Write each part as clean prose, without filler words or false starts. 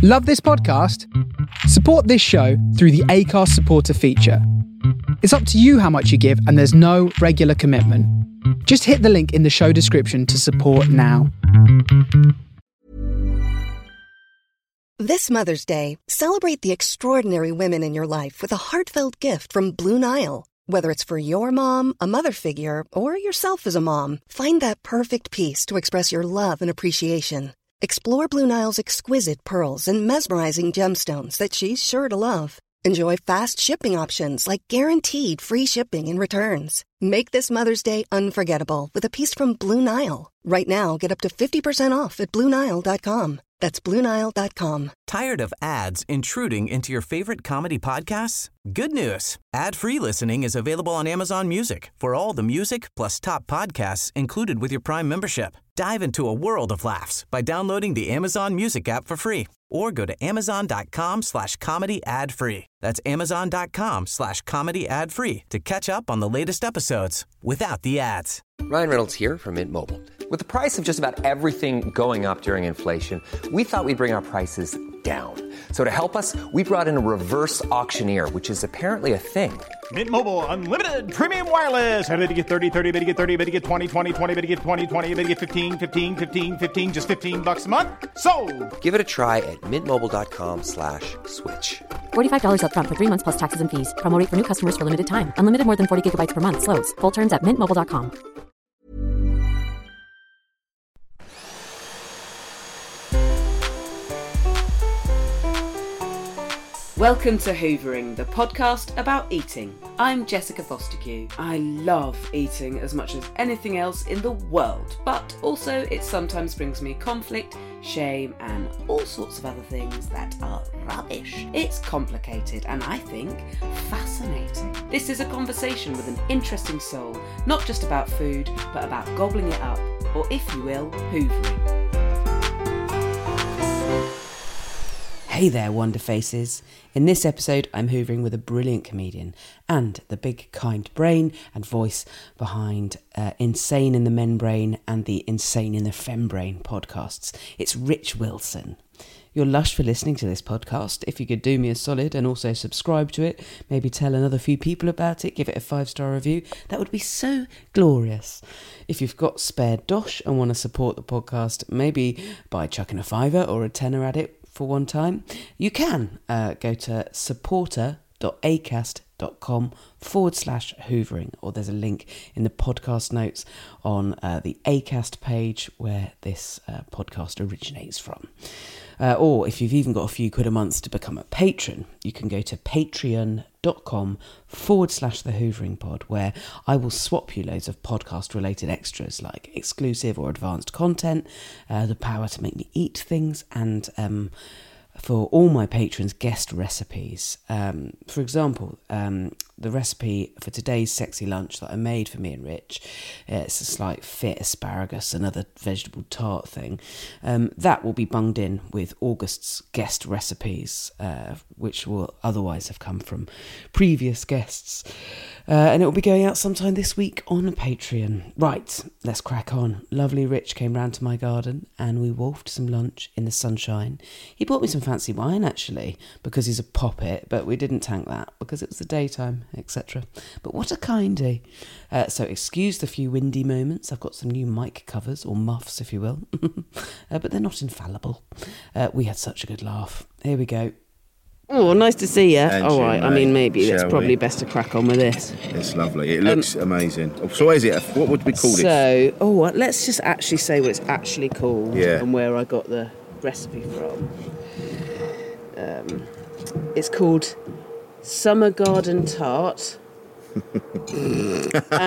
Love this podcast? Support this show through the Acast supporter feature. It's up to you how much you give, and there's no regular commitment. Just hit the link in the show description to support now. This Mother's Day, celebrate the extraordinary women in your life with a heartfelt gift from Blue Nile. Whether it's for your mom, a mother figure, or yourself as a mom, find that perfect piece to express your love and appreciation. Explore Blue Nile's exquisite pearls and mesmerizing gemstones that she's sure to love. Enjoy fast shipping options like guaranteed free shipping and returns. Make this Mother's Day unforgettable with a piece from Blue Nile. Right now, get up to 50% off at BlueNile.com. That's BlueNile.com. Tired of ads intruding into your favorite comedy podcasts? Good news. Ad-free listening is available on Amazon Music for all the music plus top podcasts included with your Prime membership. Dive into a world of laughs by downloading the Amazon Music app for free or go to amazon.com/comedy ad-free. That's amazon.com/comedy ad-free to catch up on the latest episodes without the ads. Ryan Reynolds here from Mint Mobile. With the price of just about everything going up during inflation, we thought we'd bring our prices down. So to help us, we brought in a reverse auctioneer, which is apparently a thing. Mint Mobile Unlimited Premium Wireless. How to get 30, 30, bit to get 30, bit to get 20, 20, 20, bit to get 20, 20, bit to get 15, 15, 15, 15, just $15 a month? Sold! Give it a try at mintmobile.com/switch. $45 up front for 3 months plus taxes and fees. Promo rate for new customers for limited time. Unlimited more than 40 gigabytes per month. Slows full terms at mintmobile.com. Welcome to Hoovering, the podcast about eating. I'm Jessica Fostekew. I love eating as much as anything else in the world, but also it sometimes brings me conflict, shame, and all sorts of other things that are rubbish. It's complicated and I think fascinating. This is a conversation with an interesting soul, not just about food, but about gobbling it up, or if you will, hoovering. Hey there, Wonder Faces. In this episode, I'm hoovering with a brilliant comedian and the big kind brain and voice behind Insane in the Men Brain and the Insane in the Fem Brain podcasts. It's Rich Wilson. You're lush for listening to this podcast. If you could do me a solid and also subscribe to it, maybe tell another few people about it, give it a 5-star review, that would be so glorious. If you've got spare dosh and want to support the podcast, maybe by chucking a $5 or a $10 at it for one time, you can go to supporter.acast.com/hoovering, or there's a link in the podcast notes on the Acast page where this podcast originates from. Or if you've even got a few quid a month to become a patron, you can go to patreon.com/the Hoovering Pod, where I will swap you loads of podcast related extras like exclusive or advanced content, the power to make me eat things, and for all my patrons, guest recipes. For example, the recipe for today's sexy lunch that I made for me and Rich, it's a slight fit asparagus, another vegetable tart thing, that will be bunged in with August's guest recipes, which will otherwise have come from previous guests. And it will be going out sometime this week on Patreon. Right, let's crack on. Lovely Rich came round to my garden and we wolfed some lunch in the sunshine. He bought me some fancy wine, actually, because he's a poppet, but we didn't tank that because it was the daytime, etc. But what a kindie. So excuse the few windy moments. I've got some new mic covers, or muffs, if you will. But they're not infallible. We had such a good laugh. Here we go. Oh, nice to see you. All right, I mean, maybe it's probably best to crack on with this. It's lovely. It looks amazing. So what is it? What would we call it? So, let's just actually say what it's actually called and where I got the recipe from. It's called Summer Garden Tart. You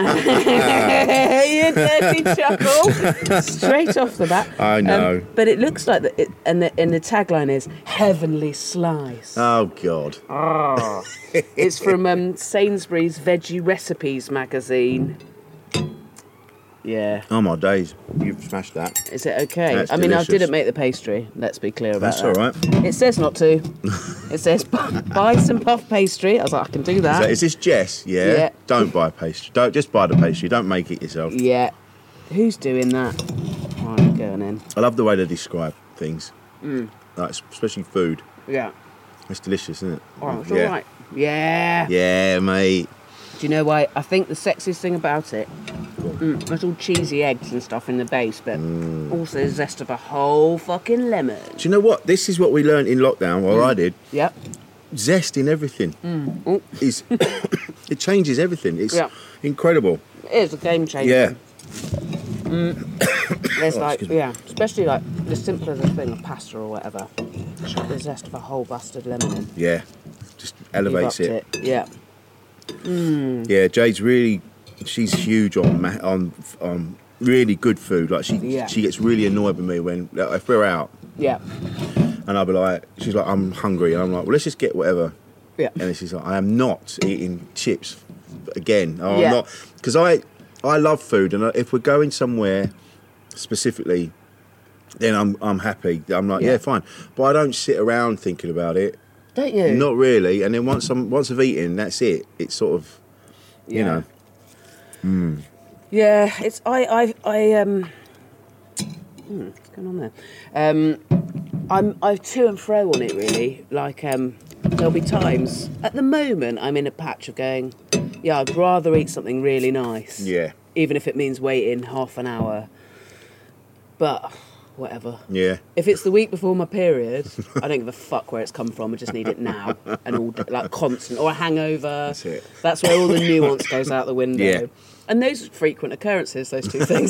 dirty chuckle straight off the bat. I know, but it looks like that. And the tagline is "Heavenly Slice." Oh God! It's from Sainsbury's Veggie Recipes magazine. Yeah. Oh my days! You've smashed that. Is it okay? That's I mean, delicious. I didn't make the pastry. Let's be clear about that. That's all right. It says not to. It says buy some puff pastry. I was like, I can do that. Is this Jess? Yeah. Don't buy pastry. Don't just buy the pastry. Don't make it yourself. Yeah. Who's doing that? Right, going in. I love the way they describe things. like especially food. Yeah. It's delicious, isn't it? Oh, it's all right. Yeah. Yeah, mate. Do you know why? I think the sexiest thing about it, there's all cheesy eggs and stuff in the base, but also the zest of a whole fucking lemon. Do you know what? This is what we learned in lockdown, or I did. Yep. Zest in everything. Is it changes everything. It's incredible. It is a game changer. Yeah. There's especially like the simpler the thing, a pasta or whatever. Chuck the zest of a whole bastard lemon in. Yeah. Just elevates You've upped it. Yeah. Yeah, Jade's really, she's huge on really good food. Like she gets really annoyed with me when if we're out. Yeah. And I'll be like, she's like, I'm hungry, and I'm like, well, let's just get whatever. Yeah. And she's like, I am not eating chips again. Oh, Yeah. I'm not, because I love food, and if we're going somewhere specifically, then I'm happy. I'm like, yeah, fine, but I don't sit around thinking about it. Don't you? Not really. And then once I've eaten, that's it. It's sort of, you know. Yeah, it's what's going on there? I'm to and fro on it really. Like there'll be times at the moment I'm in a patch of going, yeah, I'd rather eat something really nice. Yeah. Even if it means waiting half an hour. But whatever. Yeah. If it's the week before my period, I don't give a fuck where it's come from. I just need it now, and all like constant or a hangover. That's it. That's where all the nuance goes out the window. Yeah. And those are frequent occurrences, those two things.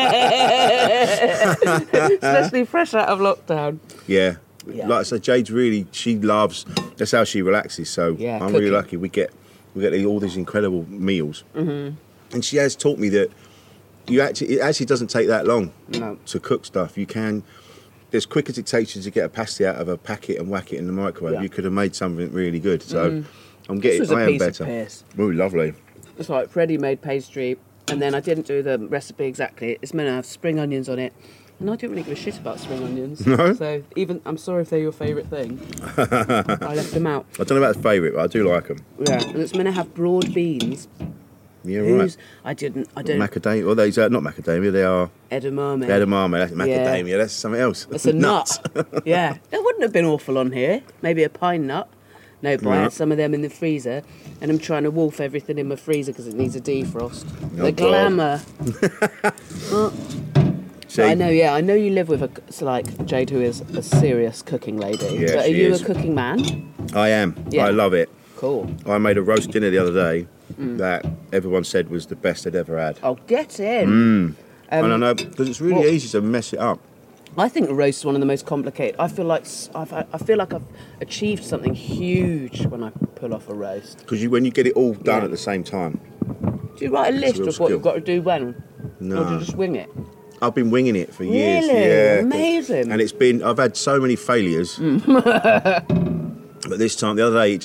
Especially fresh out of lockdown. Yeah. Yeah. Like I said, Jade's really, she loves, that's how she relaxes. So Yeah, I'm cooking. really lucky. We get all these incredible meals. Mm-hmm. And she has taught me that it actually doesn't take that long to cook stuff. You can, as quick as it takes you to get a pasty out of a packet and whack it in the microwave, you could have made something really good. So I'm getting, This was a I am piece better. of piss. Ooh, lovely. It's like Freddie made pastry, and then I didn't do the recipe exactly. It's meant to have spring onions on it, and I don't really give a shit about spring onions. No? So I'm sorry if they're your favourite thing. I left them out. I don't know about the favourite, but I do like them. Yeah, and it's meant to have broad beans. Yeah, right. I don't. Macadamia. Well, these are not macadamia. They are Edamame. edamame. That's macadamia. That's something else. It's a Nuts. nut. Yeah, that wouldn't have been awful on here. Maybe a pine nut. No, but I had some of them in the freezer, and I'm trying to wolf everything in my freezer because it needs a defrost. The glamour. See, I know. Yeah, I know you live with Jade, who is a serious cooking lady. Yeah, but are she you is. a cooking man? I am. Yeah. I love it. Cool. I made a roast dinner the other day that everyone said was the best they'd ever had. Oh, get in. And I know, because it's really easy to mess it up. I think a roast is one of the most complicated. I feel like I've achieved something huge when I pull off a roast. Because when you get it all done at the same time. Do you write a list real of what skill. you've got to do when? No. Or do you just wing it? I've been winging it for years. Really? Yeah. Amazing. And I've had so many failures. But this time, the other day,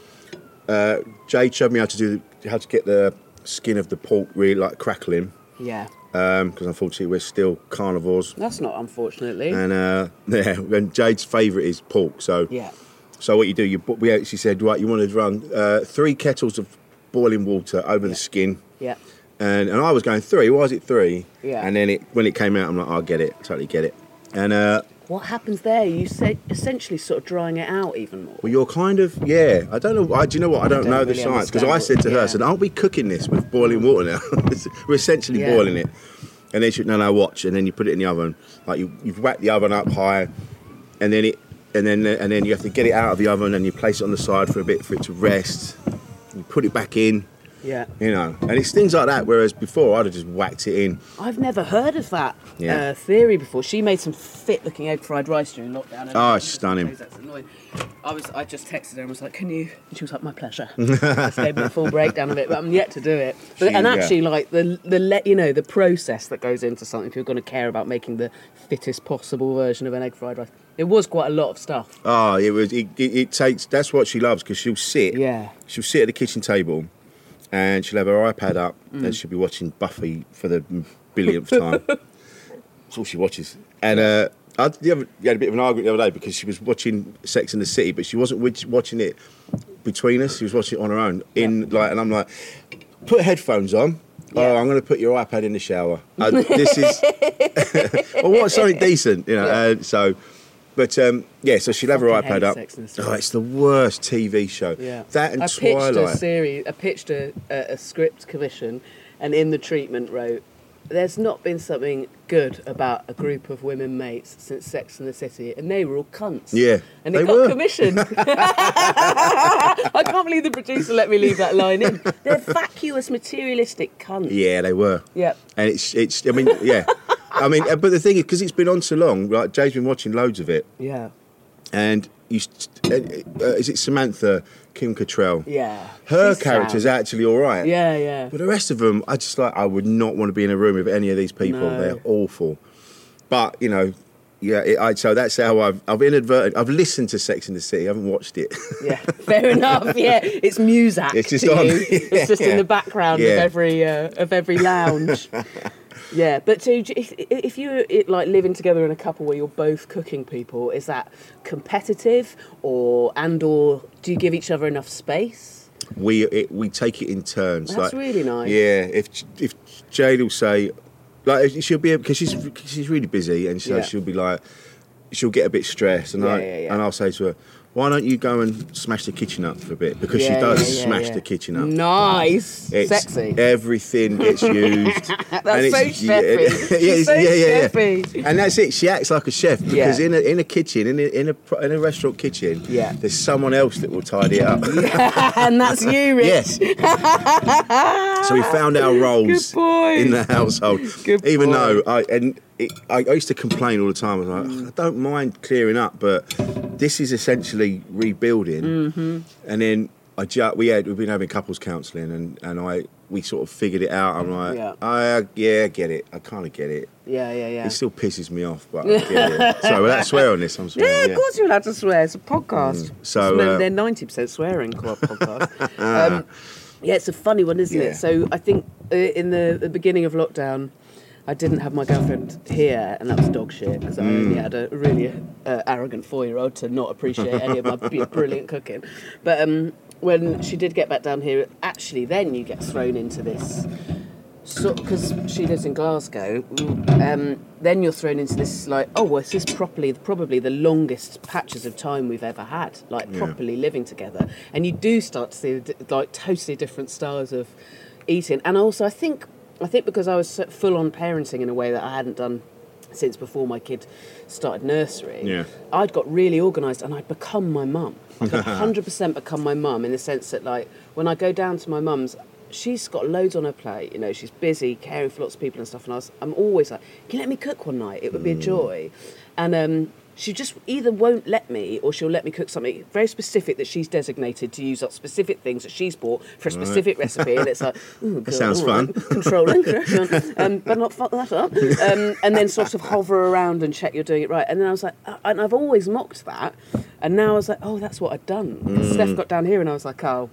Jade showed me how to get the skin of the pork really like crackling. Yeah. Because unfortunately we're still carnivores. That's not unfortunately. And and Jade's favourite is pork. So Yeah. So what you do, we actually said, right, you want to run 3 kettles of boiling water over the skin. Yeah. And I was going 3. Why is it 3? Yeah. And then when it came out, I'm like, I get it, totally get it. And What happens there? You say essentially sort of drying it out even more. well, you're kind of, I don't know. Do you know what? I don't know the really science, because understand I said to her, I what- said, aren't we cooking this with boiling water now? We're essentially boiling it. And then she said, no, watch. And then you put it in the oven. Like you've whacked the oven up high, and then you have to get it out of the oven and you place it on the side for a bit for it to rest. You put it back in. Yeah. You know, and it's things like that. Whereas before, I'd have just whacked it in. I've never heard of that theory before. She made some fit-looking egg fried rice during lockdown. Oh, it's stunning. That's annoying. I just texted her and was like, "Can you?" And she was like, "My pleasure." Just gave me a full breakdown of it, but I'm yet to do it. But, and actually, like the process that goes into something, if you're going to care about making the fittest possible version of an egg fried rice, it was quite a lot of stuff. Oh, it takes. That's what she loves, because she'll sit. Yeah. She'll sit at the kitchen table. And she'll have her iPad up and she'll be watching Buffy for the billionth time. That's all she watches. And we had a bit of an argument the other day because she was watching Sex and the City, but she wasn't watching it between us. She was watching it on her own. And I'm like, put headphones on. Yeah. Oh, I'm going to put your iPad in the shower. This is, well, what's something decent, you know? Yeah. So But so she'll have her Fucking iPad hate up. Sex and the City. Oh, it's the worst TV show. Yeah. That and I Twilight. pitched a script commission, and in the treatment wrote, "There's not been something good about a group of women mates since Sex and the City, and they were all cunts." Yeah, and they it got were. commissioned. I can't believe the producer let me leave that line in. They're vacuous, materialistic cunts. Yeah, they were. Yep. And it's. I mean, yeah. I mean, but the thing is, because it's been on so long, like Jay's been watching loads of it, Yeah. and is it Samantha Kim Cattrall? Yeah. Her She's character's sound. actually all right. Yeah, yeah. But the rest of them, I would not want to be in a room with any of these people. No. They're awful. But so that's how I've listened to Sex and the City. I haven't watched it. Yeah, fair enough. Yeah, it's Muzak. It's just to on. you. It's just in the background Yeah. of every lounge. Yeah, but so if you're living together in a couple where you're both cooking people, is that competitive or do you give each other enough space? We take it in turns. That's really nice. Yeah, if Jade will say, like, she'll be, because she's really busy, and so Yeah. she'll be like, she'll get a bit stressed, and and I'll say to her, why don't you go and smash the kitchen up for a bit? Because she does smash the kitchen up. Nice. It's Sexy. Everything gets used. That's so chefy. Yeah, So yeah. chefy. And that's it. She acts like a chef because Yeah. in a kitchen, in a restaurant kitchen, Yeah. there's someone else that will tidy it up. And that's you, Rich. Yes. So we found our roles Good boy. in the household. Good Even boy. though I used to complain all the time. I was like, I don't mind clearing up, but this is essentially rebuilding. Mm-hmm. And then we've been having couples counselling, and we sort of figured it out. I'm like, I get it. I kind of get it. Yeah. It still pisses me off, but I get it. Sorry, without swear on this, I'm swearing. Yeah, of course you're allowed to swear. It's a podcast. So, they're 90% swearing podcast. Yeah, it's a funny one, isn't Yeah. it? So I think in the beginning of lockdown, I didn't have my girlfriend here, and that was dog shit, because I only had a really arrogant 4-year-old to not appreciate any of my brilliant cooking. But when she did get back down here, actually then you get thrown into this, because she lives in Glasgow, then you're thrown into this, like, oh, well, this is probably the longest patches of time we've ever had, like, properly living together. And you do start to see, like, totally different styles of eating. And also, I think because I was full on parenting in a way that I hadn't done since before my kid started nursery, I'd got really organised and I'd become my mum. I'd 100% become my mum, in the sense that, like, when I go down to my mum's, she's got loads on her plate, she's busy caring for lots of people and stuff, and I'm always like, can you let me cook one night? It would be a joy. And she just either won't let me, or she'll let me cook something very specific that she's designated to use up specific things that she's bought for a specific recipe, and it's like, ooh, that sounds fun. Controlling, but not fuck that up. And then sort of hover around and check you're doing it right. And then I was like, and I've always mocked that, and now I was like, oh, that's what I'd done. Steph got down here, and I was like, oh.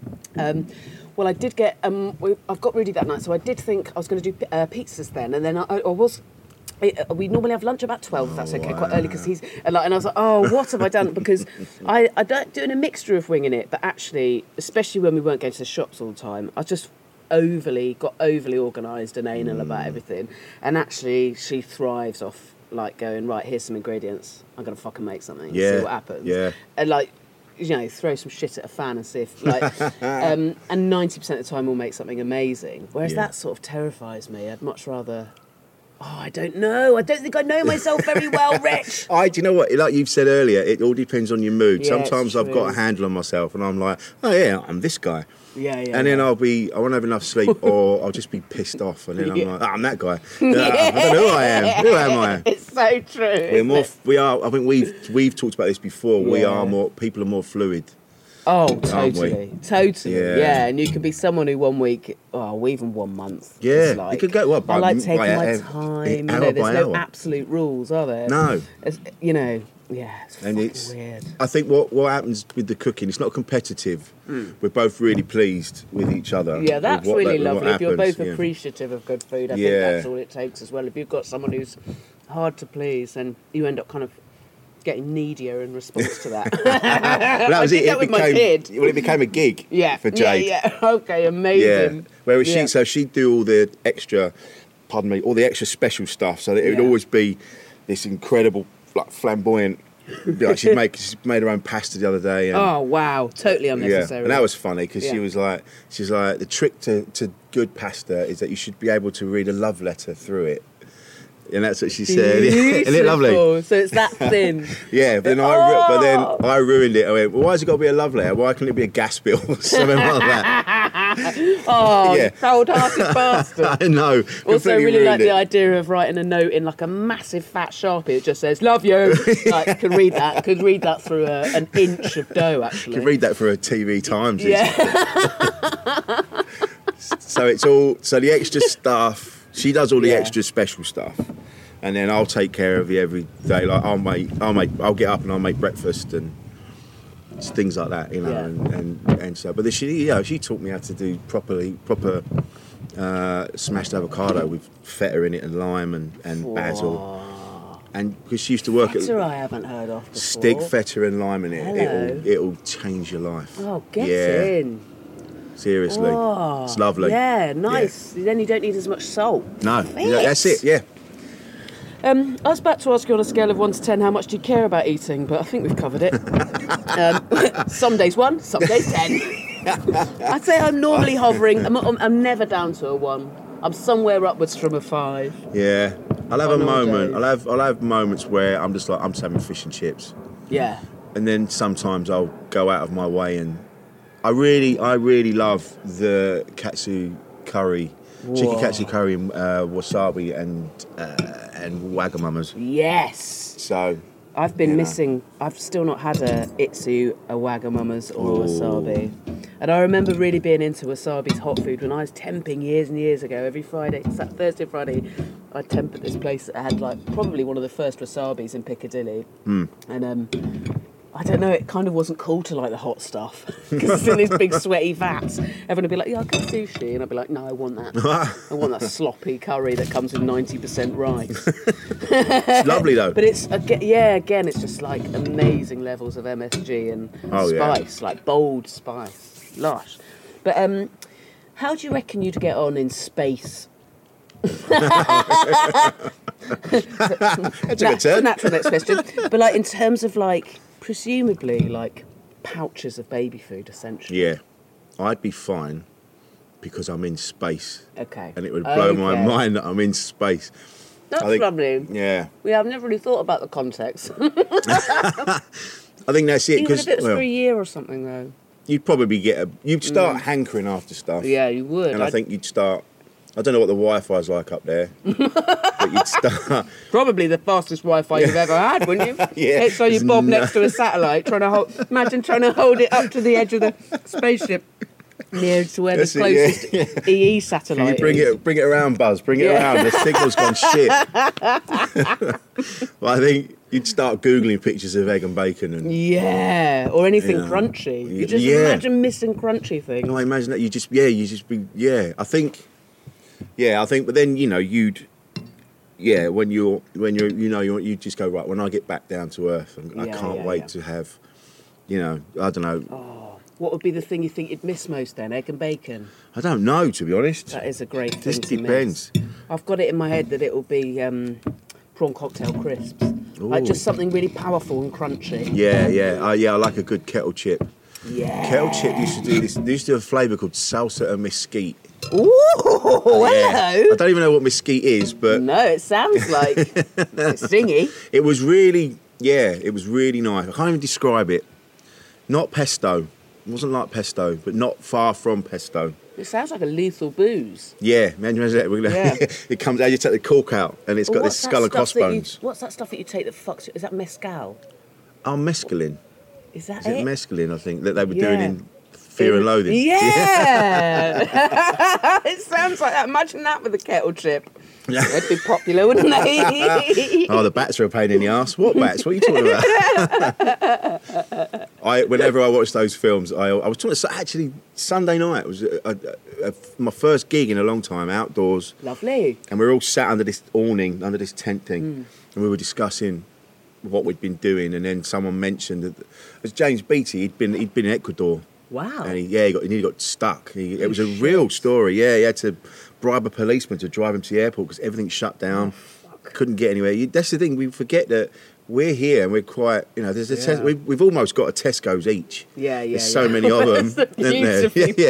Well, I did get. I've got Rudy that night, so I did think I was going to do pizzas then, and then I was. We normally have lunch about 12, if that's okay, quite early, because he's and I was like, oh, what have I done? Because I don't doing a mixture of winging it, but actually, especially when we weren't going to the shops all the time, I just got overly organised and anal about everything, and actually, she thrives off like going, right, here's some ingredients, I'm going to fucking make something, see what happens, and like. Throw some shit at a fan and see if, like, and 90% of the time we'll make something amazing. Whereas that sort of terrifies me. I'd much rather, I don't know. I don't think I know myself very well, Rich. Do you know what? Like you've said earlier, it all depends on your mood. Yeah, sometimes I've got a handle on myself and I'm like, oh yeah, I'm this guy. Yeah. And then I won't have enough sleep, or I'll just be pissed off, and then I'm like, I'm that guy. I don't know who I am. Who am I? It's so true. We are. I think we've talked about this before. People are more fluid. Oh, totally. Yeah. And you can be someone who 1 week, even 1 month. Yeah, like, you could go. Well, I like taking my hour time. by There's no hour. absolute rules, are there? No. It's and fucking weird. I think what happens with the cooking, it's not competitive. We're both really pleased with each other. Yeah, that's really lovely. If you're both happens, appreciative of good food, I think that's all it takes as well. If you've got someone who's hard to please, then you end up kind of getting needier in response to that. Well, that was it. With my kid. Well, it became a gig for Jade. Yeah. Okay, amazing. Yeah. Whereas she'd do all the extra, all the extra special stuff, so that it would always be this incredible, like, flamboyant Like she made her own pasta the other day. And, Oh wow, totally unnecessary. yeah, and that was funny because Yeah. she's like, the trick to good pasta is that you should be able to read a love letter through it. And that's what she said. Isn't it lovely? Beautiful. So it's that thin. Yeah, but then I ruined it. I went, well, why has it got to be a love letter? Why can't it be a gas bill or something like that? Oh, Yeah. you cold-hearted bastard. I know. Also, completely really like ruined the it. idea of writing a note in like a massive fat Sharpie that just says "Love you." Like, could read that through an inch of dough. Actually, You could read that for a TV Times. Yeah. So the extra stuff. She does all the extra special stuff, and then I'll take care of you every day. Like I'll get up and I'll make breakfast and things like that, you know. Yeah. And so, but she taught me how to do proper smashed avocado with feta in it and lime and basil. And because she used to work Feta I haven't heard of before. stick feta and lime in it, Hello. it'll change your life. Oh, get in. Seriously, Oh, it's lovely. Yeah, nice. Then you don't need as much salt. No, Perfect. that's it. Yeah. I was about to ask you on a scale of 1 to 10 how much do you care about eating, but I think we've covered it. Some days 1, some days 10. I'd say I'm normally hovering. I'm never down to a 1. I'm somewhere upwards from a 5. Yeah, I'll have On a all moment. days. I'll have moments where I'm just having fish and chips, Yeah. and then sometimes I'll go out of my way and I really love the katsu curry, chicken katsu curry and wasabi and Wagamama's. Yes. So I've been missing. I've still not had a Itsu, a Wagamama's, or a wasabi. And I remember really being into wasabi's hot food when I was temping years and years ago. Every Friday, Thursday, Friday, I'd temp at this place that had like probably one of the first wasabis in Piccadilly. And I don't know, it kind of wasn't cool to like the hot stuff because it's in these big sweaty vats. Everyone would be like, yeah, I'll get sushi. And I'd be like, no, I want that. I want that sloppy curry that comes with 90% rice. it's lovely though. But it's, again, it's just like amazing levels of MSG and spice, like bold spice, lush. But how do you reckon you'd get on in space? That took a turn. Natural next question. But like in terms of like, presumably like pouches of baby food, essentially. Yeah, I'd be fine because I'm in space. Okay. And it would blow my Okay. mind that I'm in space. That's I think- lovely. Yeah, Yeah, I've never really thought about the context. I think that's it. Even Because if it was for a year or something, though. you'd probably you'd start hankering after stuff. Yeah, you would. And I think you'd start. I don't know what the Wi-Fi's like up there, but you'd start. Probably the fastest Wi-Fi you've ever had, wouldn't you? Yeah. So you bob next to a satellite, imagine trying to hold it up to the edge of the spaceship, near to where That's the it, closest EE satellite Can you is. bring it around, Buzz? Bring it around. The signal's gone shit. Well, I think you'd start googling pictures of egg and bacon, and Yeah, or anything Yeah. crunchy. You just Yeah. imagine missing crunchy things. I imagine that you just be. I think, but then you'd. Yeah, when you're you just go, right, when I get back down to earth, I can't wait to have, I don't know. What would be the thing you think you'd miss most then? Egg and bacon? I don't know, to be honest. That is a great thing Just to depends. miss. I've got it in my head that it will be prawn cocktail crisps. Like Ooh. just something really powerful and crunchy. Yeah. I like a good kettle chip. Yeah. Kettle chip used to do this. They used to do a flavour called salsa and mesquite. Ooh, hello. I don't even know what mesquite is, but No, it sounds like it's singy. it was really nice. I can't even describe it. Not pesto. It wasn't like pesto, but not far from pesto. It sounds like a lethal booze. Yeah, imagine that. Yeah. It comes out, you take the cork out, and it's got What's this that skull and stuff that you- crossbones. What's that stuff that you take that fucks you? Is that mescal? Oh, mescaline. Is that Is it it? mescaline, I think, that they were doing Yeah. in Fear and Loathing? Yeah. It sounds like that. Imagine that with a kettle chip. They'd be popular, wouldn't they? Oh, the bats are a pain in the ass. What bats? What are you talking about? Whenever I watch those films, I was talking. Actually, Sunday night was my first gig in a long time, outdoors, Lovely. and we were all sat under this awning, under this tent thing, and we were discussing what we'd been doing. And then someone mentioned that it was James Beattie. He'd been in Ecuador. Wow. And he nearly got stuck. It was a real story. Yeah, he had to bribe a policeman to drive him to the airport because everything shut down. Couldn't get anywhere. That's the thing. We forget that we're here and we're quite, there's a we've almost got a Tesco's each. There's so many of them, isn't there?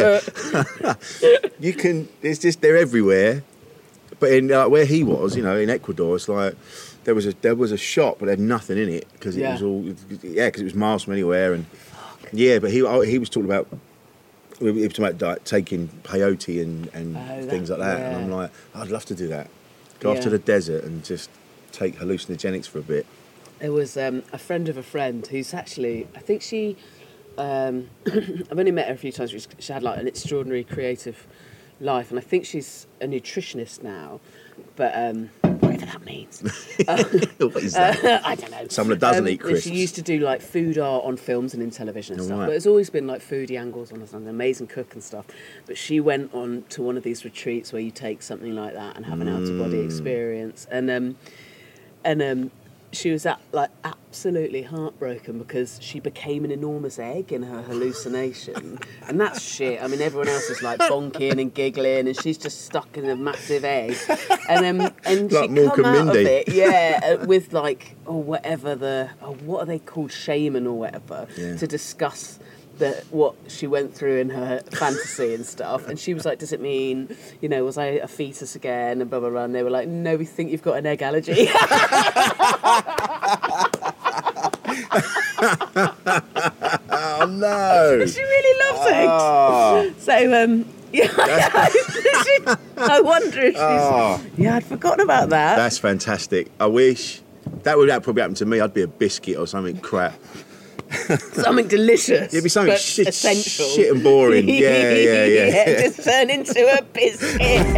You can, they're everywhere. But in where he was, in Ecuador, it's like there was a shop, but there had nothing in it because it was all, because it was miles from anywhere. And but he was talking about, taking peyote and things like that. And I'm like, I'd love to do that. Go off to the desert and just take hallucinogenics for a bit. There was a friend of a friend who's actually, I think she, I've only met her a few times. She had like an extraordinary creative life, and I think she's a nutritionist now, but whatever that means. What is that? I don't know. Someone that doesn't eat crisps. She used to do like food art on films and in television and stuff, right. but it's always been like foodie angles on an amazing cook and stuff. But she went on to one of these retreats where you take something like that and have an out-of-body experience, and she was absolutely heartbroken because she became an enormous egg in her hallucination. And that's shit. I mean, everyone else is like bonking and giggling, and she's just stuck in a massive egg. And like she'd Mork come and out Mindy. of it, with like, what are they called, shaman or whatever, to discuss what she went through in her fantasy and stuff. And she was like, does it mean, was I a fetus again, and blah, blah, blah. And they were like, no, we think you've got an egg allergy. Oh, no. She really loves eggs. Oh. So, I wonder if she's... I'd forgotten about that. That's fantastic. I wish that would probably happen to me. I'd be a biscuit or something crap. Something delicious. It'd be something essential. shit and boring. Yeah. Just turn into a biscuit.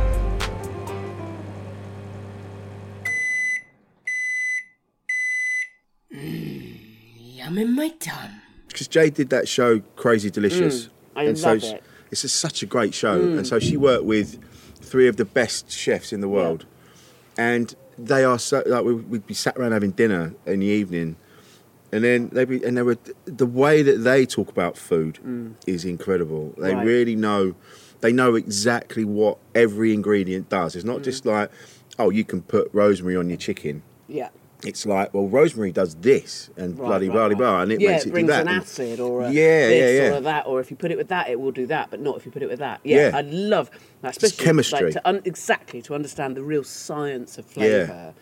Yum in my tum. Because Jade did that show, Crazy Delicious. I love it. It's such a great show. And so she worked with 3 of the best chefs in the world. And they are so, like, we'd be sat around having dinner in the evening. And then the way that they talk about food is incredible. They really know, they know exactly what every ingredient does. It's not just like, you can put rosemary on your chicken. Yeah. It's like, well, rosemary does this and blah, and it makes it brings do that. An acid or a this or that, or if you put it with that, it will do that, but not if you put it with that. Yeah. I love that, especially it's chemistry. Like, to understand the real science of flavour.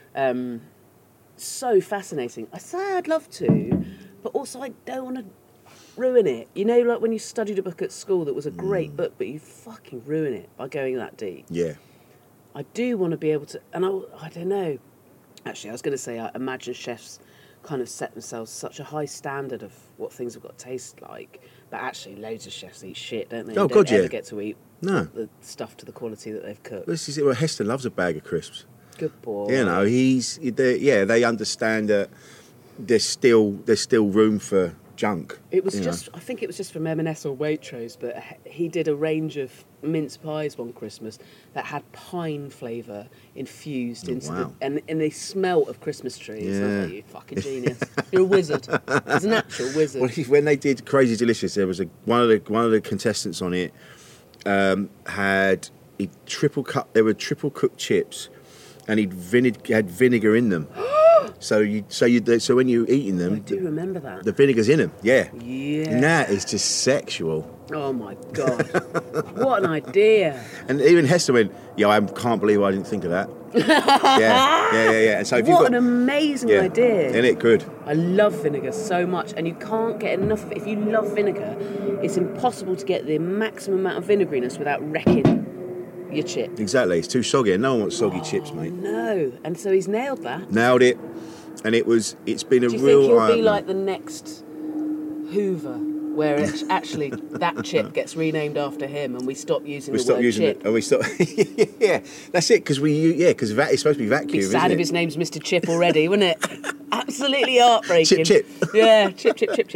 So fascinating. I say I'd love to, but also I don't want to ruin it. Like when you studied a book at school that was a great book, but you fucking ruin it by going that deep. Yeah. I do want to be able to, and I don't know. Actually, I was going to say, I imagine chefs kind of set themselves such a high standard of what things have got to taste like, but actually loads of chefs eat shit, don't they? Oh, they God, don't ever get to eat the stuff to the quality that they've cooked. This is it. Well, Heston loves a bag of crisps. Good boy. They understand that there's still room for junk. It was I think it was just from M&S or Waitrose, but he did a range of mince pies one Christmas that had pine flavour infused into and they smelt of Christmas trees. Yeah. I was like, you fucking genius. You're a wizard. He's an actual wizard. Well, when they did Crazy Delicious, there was one of the contestants on it had triple cooked chips, and had vinegar in them. So when you're eating them, I do remember that. The vinegar's in them. Yeah. Yeah. And that is just sexual. Oh my God. What an idea. And even Hester went, I can't believe I didn't think of that. Yeah. And so an amazing idea. Isn't it good? I love vinegar so much, and you can't get enough of it. If you love vinegar, it's impossible to get the maximum amount of vinegriness without wrecking your chip. Exactly. It's too soggy, and no one wants soggy chips, mate. No. And so he's nailed that. Nailed it. And it's been a real... Do you think he'll be like the next Hoover, where it's actually that chip gets renamed after him, and we stop using the word chip? And we stop... Yeah, that's it, because it's supposed to be vacuum, Be sad if his name's Mr. Chip already, wouldn't it? Absolutely heartbreaking. Chip. Yeah, chip.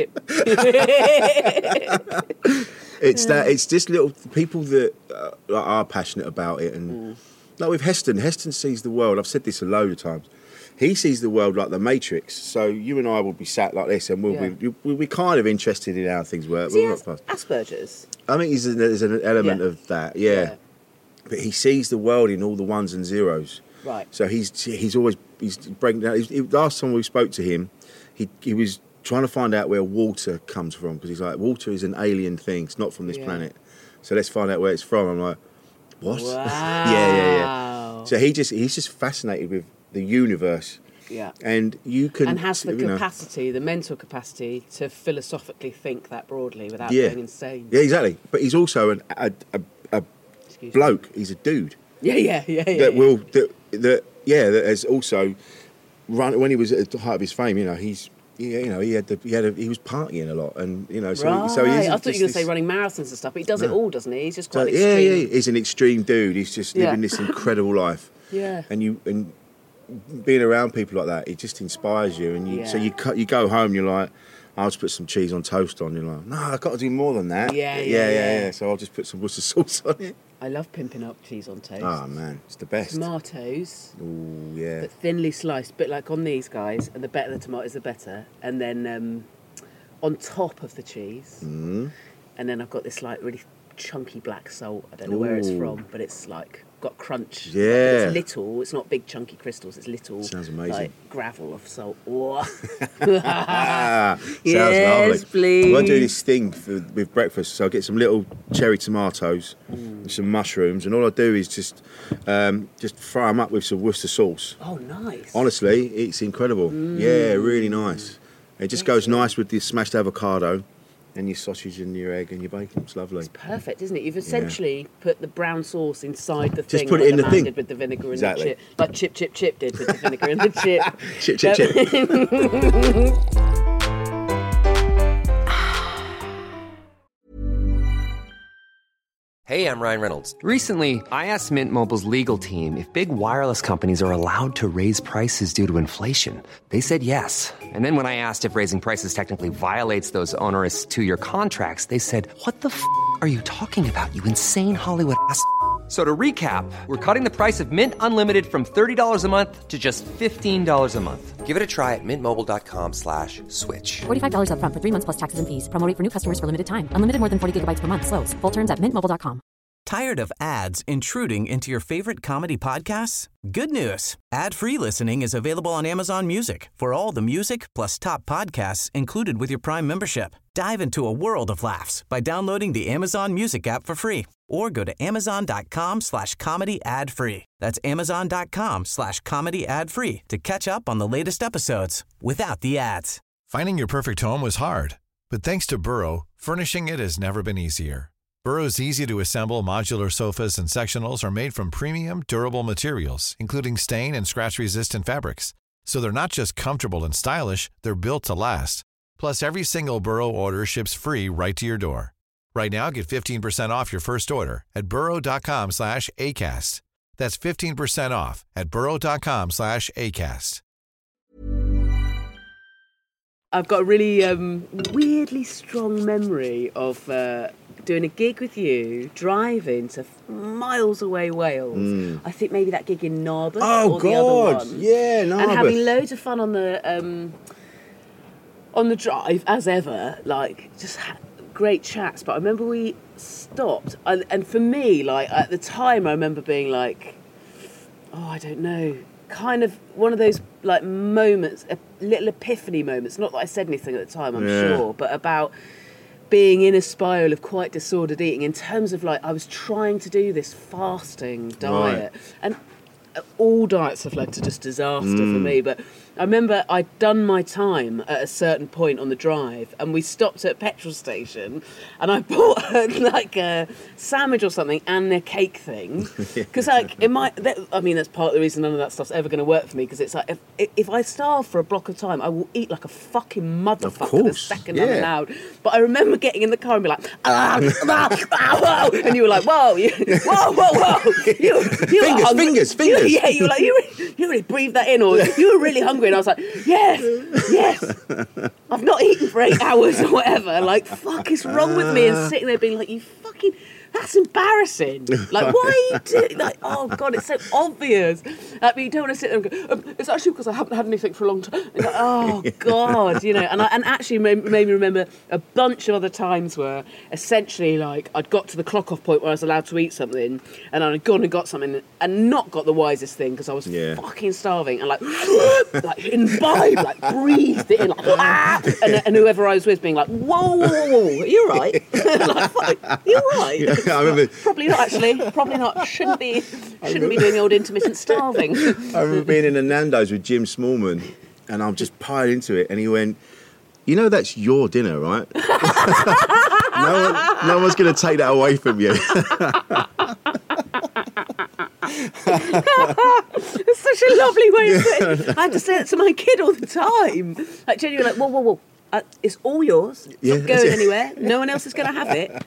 It's that. It's just little people that are passionate about it, and like with Heston sees the world. I've said this a load of times. He sees the world like the Matrix. So you and I will be sat like this, and we'll be kind of interested in how things work. He has Asperger's. I think there's an element of that. Yeah, but he sees the world in all the ones and zeros. Right. So he's always he's breaking down. Last time we spoke to him, he was trying to find out where water comes from, because he's like, water is an alien thing. It's not from this planet. So let's find out where it's from. I'm like, what? Wow. yeah. So he's just fascinated with the universe. Yeah. And you can... And has the capacity, the mental capacity, to philosophically think that broadly without going insane. Yeah, exactly. But he's also a bloke. He's a dude. Yeah. That has also run when he was at the height of his fame. You know, he was partying a lot, and you know, so right. So I thought you were going to say running marathons and stuff, but he does it all, doesn't he? He's just quite extreme. Yeah, he's an extreme dude. He's just living this incredible life. Yeah, and being around people like that, it just inspires you. And so you go home, you're like, I'll just put some cheese on toast on. You're like, no, I've got to do more than that. Yeah. So I'll just put some Worcester sauce on it. I love pimping up cheese on toast. Oh man, it's the best. Tomatoes. Ooh, yeah. But thinly sliced, bit like on these guys, and the better the tomatoes, the better. And then on top of the cheese, and then I've got this like really chunky black salt. I don't know where it's from, but it's like got crunch. Yeah. It's little. It's not big chunky crystals. It's little. Sounds amazing. Like gravel of salt. Sounds lovely. Please. Well, I do this thing with breakfast. So I get some little cherry tomatoes, and some mushrooms, and all I do is just fry them up with some Worcester sauce. Oh, nice. Honestly, it's incredible. Yeah, really nice. It just goes nice with the smashed avocado. And your sausage and your egg and your bacon. It's lovely. It's perfect, isn't it? You've essentially put the brown sauce inside the Just thing. put it in the thing. With the vinegar and Exactly. the chip. Like Chip did with the vinegar and the chip. Chip. Hey, I'm Ryan Reynolds. Recently, I asked Mint Mobile's legal team if big wireless companies are allowed to raise prices due to inflation. They said yes. And then when I asked if raising prices technically violates those onerous 2-year contracts, they said, "What the f*** are you talking about, you insane Hollywood ass?" So to recap, we're cutting the price of Mint Unlimited from $30 a month to just $15 a month. Give it a try at mintmobile.com/switch. $45 up front for 3 months plus taxes and fees. Promo rate for new customers for limited time. Unlimited more than 40 gigabytes per month. Slows full terms at mintmobile.com. Tired of ads intruding into your favorite comedy podcasts? Good news. Ad-free listening is available on Amazon Music for all the music plus top podcasts included with your Prime membership. Dive into a world of laughs by downloading the Amazon Music app for free or go to amazon.com/comedy ad-free. That's amazon.com/comedy ad-free to catch up on the latest episodes without the ads. Finding your perfect home was hard, but thanks to Burrow, furnishing it has never been easier. Burrow's easy-to-assemble modular sofas and sectionals are made from premium, durable materials, including stain and scratch-resistant fabrics. So they're not just comfortable and stylish, they're built to last. Plus, every single Burrow order ships free right to your door. Right now, get 15% off your first order at burrow.com/ACAST. That's 15% off at burrow.com/ACAST. I've got a really weirdly strong memory of doing a gig with you, driving to miles away Wales. I think maybe that gig in Narberth or the other one. Yeah, Narberth. And having loads of fun on the drive, as ever, like, just had great chats. But I remember we stopped, and for me, like, at the time, I remember being like, oh, I don't know, kind of one of those, like, moments, little epiphany moments, not that I said anything at the time, I'm sure, but about being in a spiral of quite disordered eating, in terms of, like, I was trying to do this fasting diet, and all diets have led to just disaster for me, but I remember I'd done my time at a certain point on the drive, and we stopped at a petrol station, and I bought like a sandwich or something and a cake thing, because like that's part of the reason none of that stuff's ever going to work for me, because it's like if I starve for a block of time, I will eat like a fucking motherfucker the second I'm allowed. But I remember getting in the car and be like, and you were like, whoa, whoa, fingers. Yeah, you were like, you really breathed that in, or you were really hungry. And I was like, yes, I've not eaten for 8 hours or whatever. Like, fuck is wrong with me? And sitting there being like, you fucking That's embarrassing. Like, why are you doing like, oh God, it's so obvious. Like, but you don't want to sit there and go, it's actually because I haven't had anything for a long time. It's like, oh God, you know, and actually made me remember a bunch of other times where essentially like I'd got to the clock off point where I was allowed to eat something and I'd gone and got something and not got the wisest thing because I was fucking starving and like imbibed, like breathed it in like and whoever I was with being like, whoa, are you right? Like, you're right. Yeah, I remember. Probably not, actually. Probably not. Shouldn't be doing the old intermittent starving. I remember being in a Nando's with Jim Smallman, and I'm just piled into it, and he went, "You know that's your dinner, right? no one's going to take that away from you." It's such a lovely way of putting it. I have to say it to my kid all the time. Like, genuinely, like, whoa. It's all yours. It's not going anywhere. No one else is going to have it.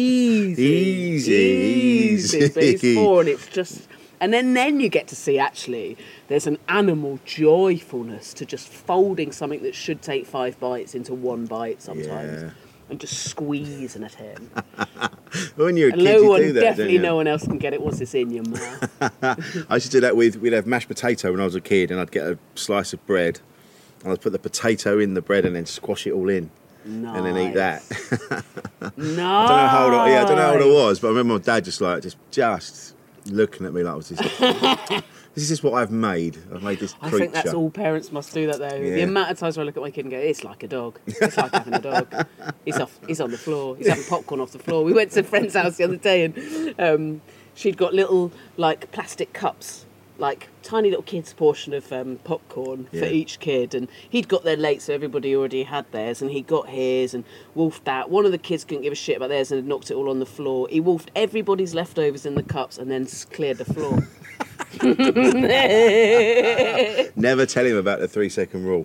Easy. But he's 4 and it's just... And then you get to see, actually, there's an animal joyfulness to just folding something that should take 5 bites into 1 bite sometimes. Yeah. And just squeezing at him. When you're a kid, you do that, definitely no one else can get it once it's in your mouth. I used to do that we'd have mashed potato when I was a kid, and I'd get a slice of bread, and I'd put the potato in the bread and then squash it all in. Nice. And then eat that. No. I don't know how old I was, but I remember my dad just looking at me like, this is what I've made. I've made this creature. I think that's all parents must do that though. Yeah. The amount of times where I look at my kid and go, it's like a dog. It's like having a dog. He's on the floor. He's having popcorn off the floor. We went to a friend's house the other day and she'd got little like plastic cups, like tiny little kids' portion of popcorn for each kid, and he'd got there late, so everybody already had theirs, and he got his and wolfed that. One of the kids couldn't give a shit about theirs and had knocked it all on the floor. He wolfed everybody's leftovers in the cups and then cleared the floor. Never tell him about the 3-second rule.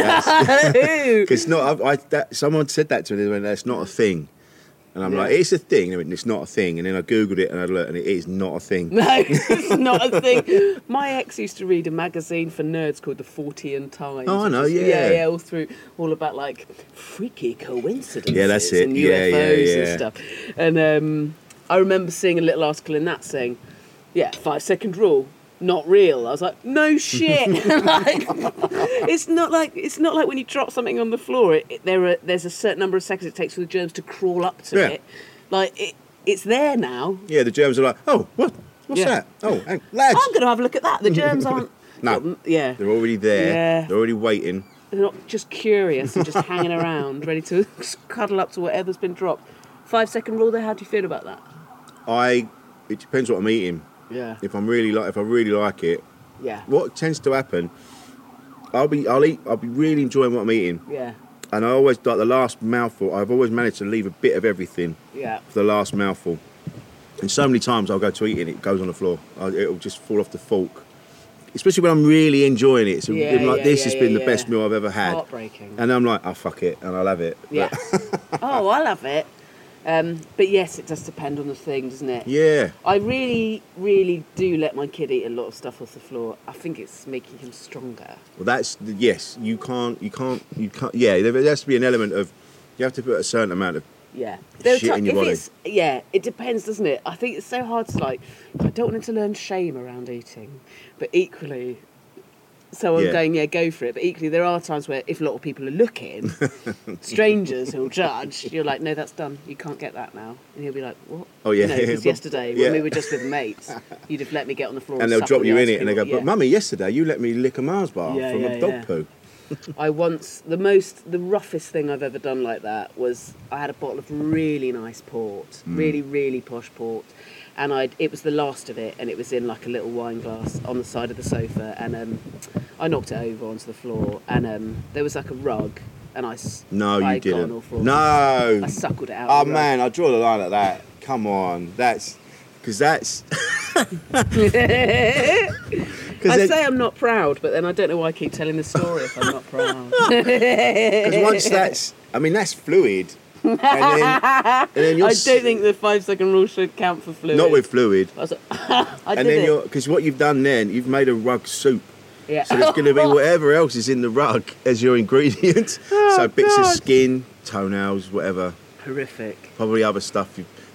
Because someone said that to me when that's not a thing. And I'm like, it's a thing. I mean, it's not a thing. And then I Googled it and I learned, and it is not a thing. No, it's not a thing. My ex used to read a magazine for nerds called the Fortean Times. Oh, I know, yeah. Yeah, all about, like, freaky coincidences. Yeah, that's it. And UFOs and stuff. And I remember seeing a little article in that saying, 5-second rule. Not real. I was like, no shit. Like, it's not like when you drop something on the floor. There's a certain number of seconds it takes for the germs to crawl up to it. Like it's there now. Yeah, the germs are like, oh, what's that? Oh, lads, I'm going to have a look at that. The germs aren't. No, they're already there. Yeah. They're already waiting. They're not just curious and just hanging around, ready to cuddle up to whatever's been dropped. 5-second rule there. How do you feel about that? It depends what I'm eating. Yeah. If I really like it. Yeah. What tends to happen, I'll be really enjoying what I'm eating. Yeah. And I always, like the last mouthful, I've always managed to leave a bit of everything. Yeah. For the last mouthful. And so many times I'll go to eat it and it goes on the floor. It'll just fall off the fork. Especially when I'm really enjoying it. So this has been the best meal I've ever had. Heartbreaking. And I'm like, oh, fuck it. And I'll have it. Yeah. Oh, I'll have it. But yes, it does depend on the thing, doesn't it? Yeah. I really, really do let my kid eat a lot of stuff off the floor. I think it's making him stronger. Well, yes. You can't. Yeah, there has to be an element of, you have to put a certain amount of shit in your body. It depends, doesn't it? I think it's so hard to I don't want him to learn shame around eating, but equally. So I'm going, go for it. But equally, there are times where if a lot of people are looking, strangers who'll judge, you're like, no, that's done. You can't get that now. And he'll be like, what? Oh, yeah. Because yesterday, when we were just with mates, you'd have let me get on the floor and they'll drop you in it and they go, but Mummy, yesterday you let me lick a Mars bar from a dog poo. The roughest thing I've ever done like that was I had a bottle of really nice port, really, really posh port. And it was the last of it, and it was in like a little wine glass on the side of the sofa, and I knocked it over onto the floor, and there was like a rug, and I didn't. No, I suckled it out. Oh man, I draw the line at that. Come on, that's. I say I'm not proud, but then I don't know why I keep telling the story if I'm not proud. Because once that's fluid. And then I don't think the 5-second rule should count for fluid. Not with fluid. Because what you've done then, you've made a rug soup. Yeah. So there's going to be whatever else is in the rug as your ingredient. So bits of skin, toenails, whatever. Horrific. Probably other stuff.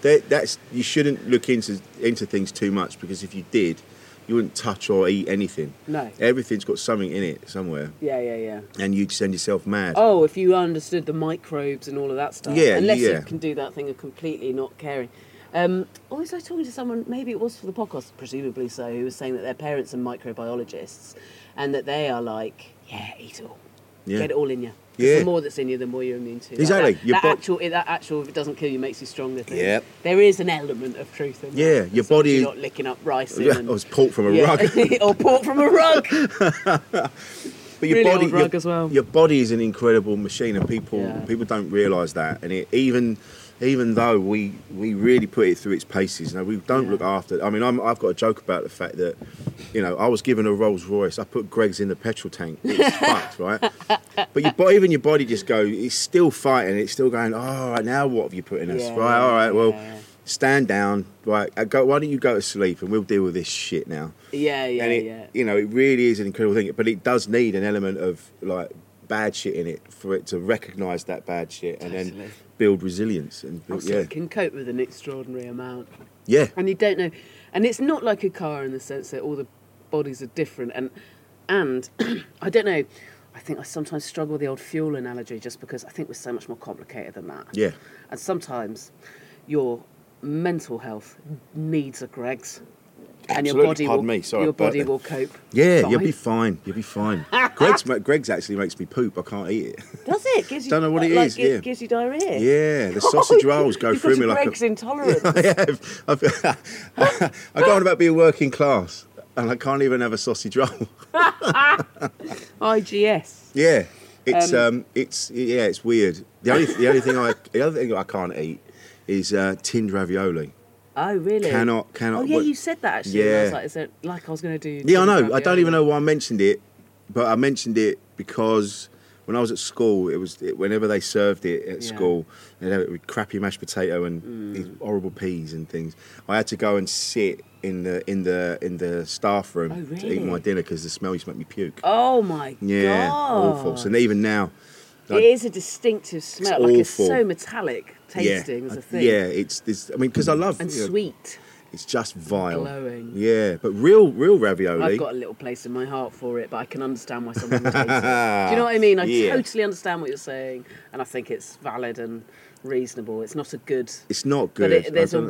You shouldn't look into things too much, because if you did, you wouldn't touch or eat anything. No. Everything's got something in it somewhere. Yeah. And you'd send yourself mad. Oh, if you understood the microbes and all of that stuff. Yeah, Unless yeah. you can do that thing of completely not caring. Or was I talking to someone, maybe it was for the podcast, presumably so, who was saying that their parents are microbiologists and that they are like, eat it all. Yeah. Get it all in you. Yeah. The more that's in you, the more you're immune to. Exactly. That actual, if it doesn't kill you, makes you stronger thing. Yep. There is an element of truth in that. Yeah, your body... You're not licking up rice in. Or it's pork from a rug. Or pork from a rug. But your really body, old rug as well. Your body is an incredible machine, and people don't realise that. And even though we really put it through its paces, we don't look after. I mean, I've got a joke about the fact that, I was given a Rolls Royce. I put Greg's in the petrol tank. It's fucked, right? But even your body just it's still fighting. It's still going. Oh, all right, now what have you put in us? Right, all right. Well, stand down. Right, why don't you go to sleep and we'll deal with this shit now? Yeah. It really is an incredible thing, but it does need an element of bad shit in it for it to recognise that bad shit and then build resilience and it can cope with an extraordinary amount. Yeah. And you don't know, and it's not like a car in the sense that all the bodies are different, and I don't know. I think I sometimes struggle with the old fuel analogy just because I think we're so much more complicated than that. Yeah. And sometimes your mental health needs a Greg's. And your body will cope. Yeah, fine. You'll be fine. Greg's actually makes me poop. I can't eat it. Does it? Gives you, don't know what it is. It gives you diarrhea. Yeah, the sausage rolls go through me like Greg's intolerance. I go on about being working class, and I can't even have a sausage roll. IGS. Yeah, it's weird. The other thing I can't eat is tinned ravioli. Oh, really? Cannot. Oh, yeah, you said that actually. Yeah. I was like, is it like I was going to do... Yeah, I know. Ravioli? I don't even know why I mentioned it, but I mentioned it because when I was at school, whenever they served it at school, they'd have it with crappy mashed potato and these horrible peas and things. I had to go and sit in the staff room to eat my dinner because the smell used to make me puke. Oh, my God. Yeah, awful. So even now... It is a distinctive smell. It's so metallic tasting as a thing. Yeah, because I love... And sweet. It's just vile. Glowing. Yeah, but real ravioli... I've got a little place in my heart for it, but I can understand why someone would hate it. Do you know what I mean? I totally understand what you're saying, and I think it's valid and reasonable. It's not a good... It's not good. But there's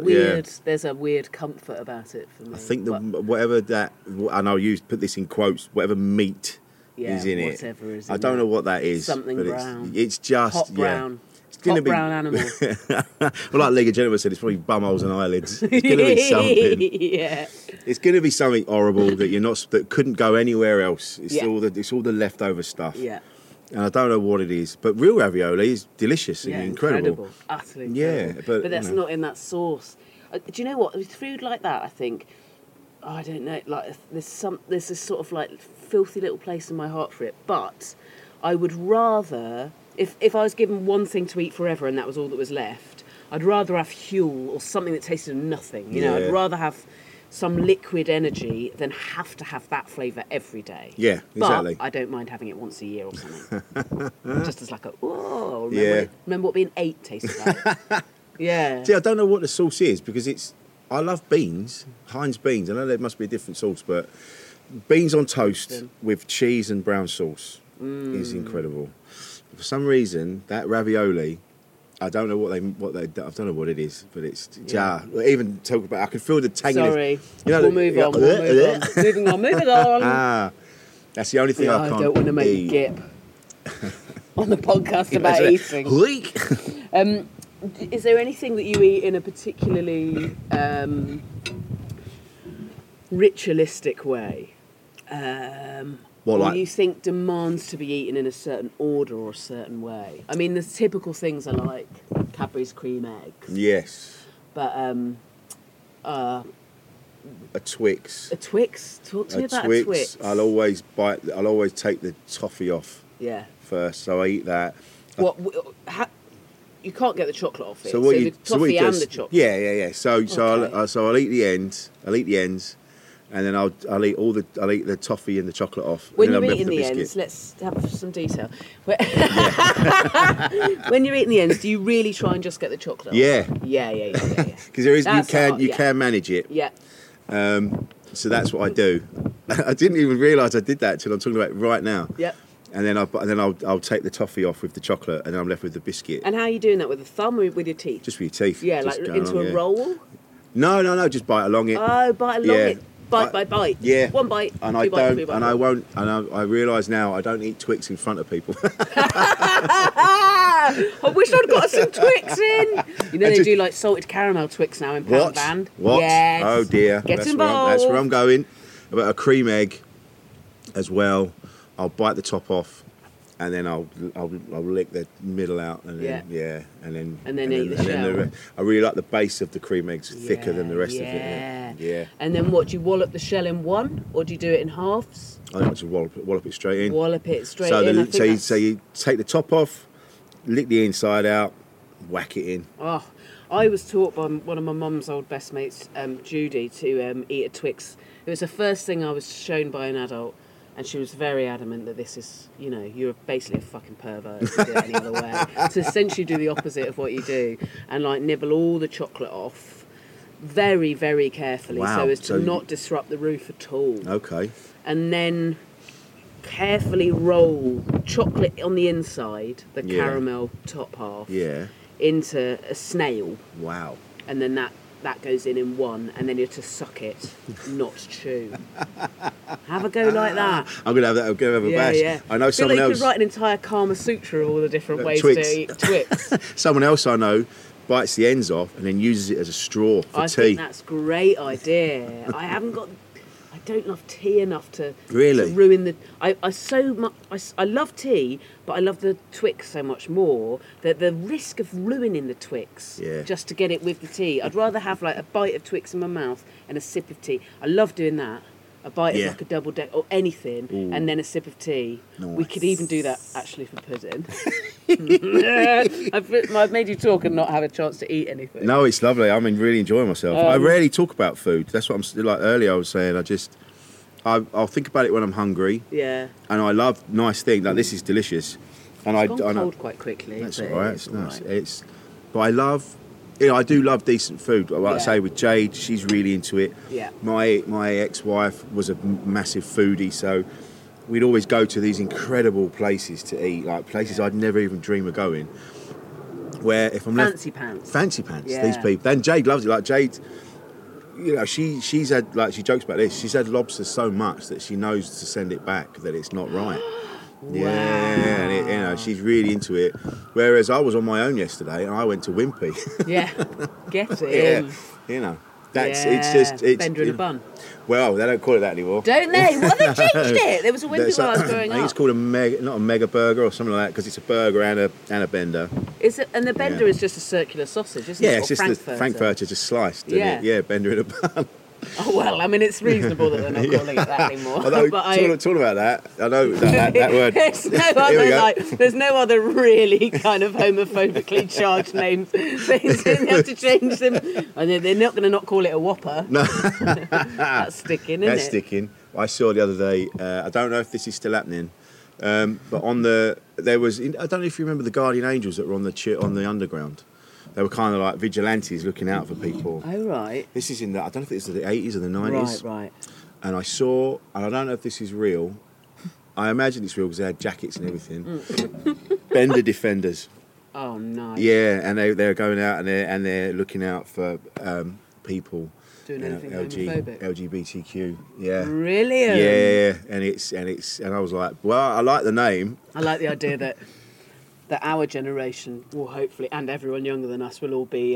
a weird comfort about it for me. I think whatever that... And I'll put this in quotes, whatever meat... is in it. Is I don't know what that is. Something but brown. It's just hot brown. It's gonna hot be brown animal. Well, like League of Gentlemen said, it's probably bumholes and eyelids. It's going to be something. Yeah. It's going to be something horrible that couldn't go anywhere else. It's all the leftover stuff. Yeah. And I don't know what it is, but real ravioli is delicious and incredible. Utterly incredible. Yeah, but that's not in that sauce. Do you know what? With food like that, I think. I don't know. Like there's this sort of like filthy little place in my heart for it. But I would rather, if I was given one thing to eat forever and that was all that was left, I'd rather have Huel or something that tasted of nothing. I'd rather have some liquid energy than have to have that flavour every day. Yeah, exactly. But I don't mind having it once a year or something. Just as like remember what being 8 tasted like. Yeah. See, I don't know what the sauce is because I love beans, Heinz beans. I know there must be a different sauce, but beans on toast with cheese and brown sauce is incredible. For some reason, that ravioli, I don't know I don't know what it is, but it's even talk about. I can feel the tanginess. Sorry, we'll move on. Moving on. That's the only thing I can't. I don't want to make a gip on the podcast about eating. Is there anything that you eat in a particularly ritualistic way? You think demands to be eaten in a certain order or a certain way? I mean, the typical things are like Cadbury's cream eggs. Yes. But a Twix. A Twix? Talk to me about a Twix. I'll always take the toffee off. Yeah. First, so I eat that. You can't get the chocolate off it. So the toffee and the chocolate. Yeah. So I'll eat the ends. and then I'll eat the toffee and the chocolate off. When and you're then eating the biscuit. ends, let's have some detail. When you're eating the ends, do you really try and just get the chocolate? Yeah. Yeah. Because there is you can manage it. Yeah. So that's what I do. I didn't even realise I did that until I'm talking about it right now. Yep. And then I'll take the toffee off with the chocolate, and then I'm left with the biscuit. And how are you doing that, with a thumb or with your teeth? Just with your teeth. Yeah, just like going into along, a roll? No, just bite along it. Oh, bite along it. Bite by bite. Yeah. One bite. And two bites, three bites. I won't. And I realise now I don't eat Twix in front of people. I wish I'd got some Twix in. You know they do like salted caramel Twix now in Pound Band. What? Yes. Oh dear. Get that's involved. That's where I'm going. About a cream egg, as well. I'll bite the top off, and then I'll lick the middle out, and then and then eat the shell. I really like the base of the cream eggs thicker than the rest of it. Yeah. And then what? Do you wallop the shell in one, or do you do it in halves? I like to wallop it straight in. Wallop it straight so in. So you take the top off, lick the inside out, whack it in. Oh, I was taught by one of my mum's old best mates, Judy, to eat a Twix. It was the first thing I was shown by an adult, and she was very adamant that this is, you're basically a fucking pervert if you do it any other way. To essentially do the opposite of what you do, and like nibble all the chocolate off very, very carefully, so as to not disrupt the roof at all. Okay. And then carefully roll chocolate on the inside, the caramel top half, into a snail. Wow. And then that goes in one, and then you're to suck it, not chew. Have a go like that. I'm going to have that. I'll go have a bash. Yeah. I know someone else. You could write an entire Kama Sutra, all the different ways Twix. to eat Twix. Someone else I know bites the ends off and then uses it as a straw for tea. I think that's a great idea. I don't love tea enough to ruin the. I love tea, but I love the Twix so much more that the risk of ruining the Twix just to get it with the tea. I'd rather have like a bite of Twix in my mouth and a sip of tea. I love doing that. A bite of like a double deck or anything, and then a sip of tea. Nice. We could even do that actually for pudding. I've made you talk and not have a chance to eat anything. No, it's lovely. I'm really enjoying myself. I rarely talk about food. That's what I'm still like earlier. I was saying I'll think about it when I'm hungry. Yeah. And I love nice things like this is delicious. And it's gone cold quite quickly. That's all right. It's nice. But I love. I do love decent food. Like I say, with Jade, she's really into it. Yeah. My ex-wife was a massive foodie, so we'd always go to these incredible places to eat, like places I'd never even dream of going. Where if I'm fancy pants. Yeah. These people. Then Jade loves it. Like Jade, she's had, like, she jokes about this. She's had lobster so much that she knows to send it back that it's not right. Wow. Yeah, and she's really into it. Whereas I was on my own yesterday and I went to Wimpy. Yeah, get it. Yeah, it's Bender in a bun. Well, they don't call it that anymore. Don't they? What, they changed it? There was a Wimpy while I was growing up. I think it's called not a mega burger or something like that, because it's a burger and a bender. Is it? And the bender is just a circular sausage, isn't it? Yeah, it's just the Frankfurter just sliced. Yeah, bender in a bun. Oh, well, I mean, it's reasonable that they're not calling it that anymore. Although, talking about that, I know that word. There's no other really kind of homophobically charged names. They have to change them. And they're not going to not call it a Whopper. No. That's sticking, isn't it? That's sticking. I saw the other day, I don't know if this is still happening, but there was, I don't know if you remember the Guardian Angels that were on the Underground. They were kind of like vigilantes looking out for people. Oh, right. This is I don't know if it's the 80s or the 90s. Right. And I saw, and I don't know if this is real, I imagine it's real because they had jackets and everything. Bender defenders. Oh, nice. Yeah, and they're going out and they're looking out for people. Doing anything homophobic. LGBTQ. Yeah. Brilliant. Yeah, and I was like, well, I like the name. I like the idea that our generation will hopefully, and everyone younger than us, will all be,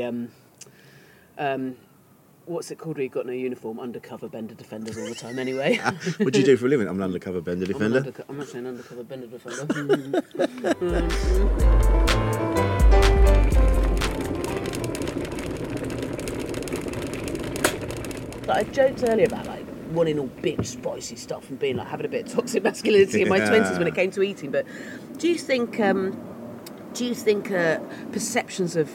what's it called where you've got no uniform? Undercover Bender defenders all the time anyway. What do you do for a living? I'm an undercover Bender defender. I'm actually an undercover Bender defender. But I joked earlier about like wanting all big spicy stuff and being like having a bit of toxic masculinity in my 20s when it came to eating. But do you think perceptions of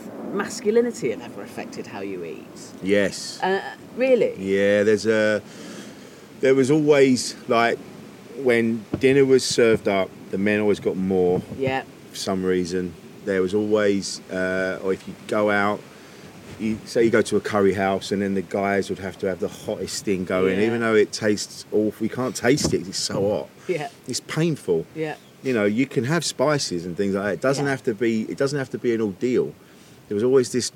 masculinity have ever affected how you eat? Yes. Really? Yeah, there's there was always, like, when dinner was served up, the men always got more. Yeah. For some reason. There was always, or if you go out, say you go to a curry house and then the guys would have to have the hottest thing going, even though it tastes awful. You can't taste it, it's so hot. Yeah. It's painful. Yeah. You know, you can have spices and things like that. It doesn't have to be an ordeal. There was always this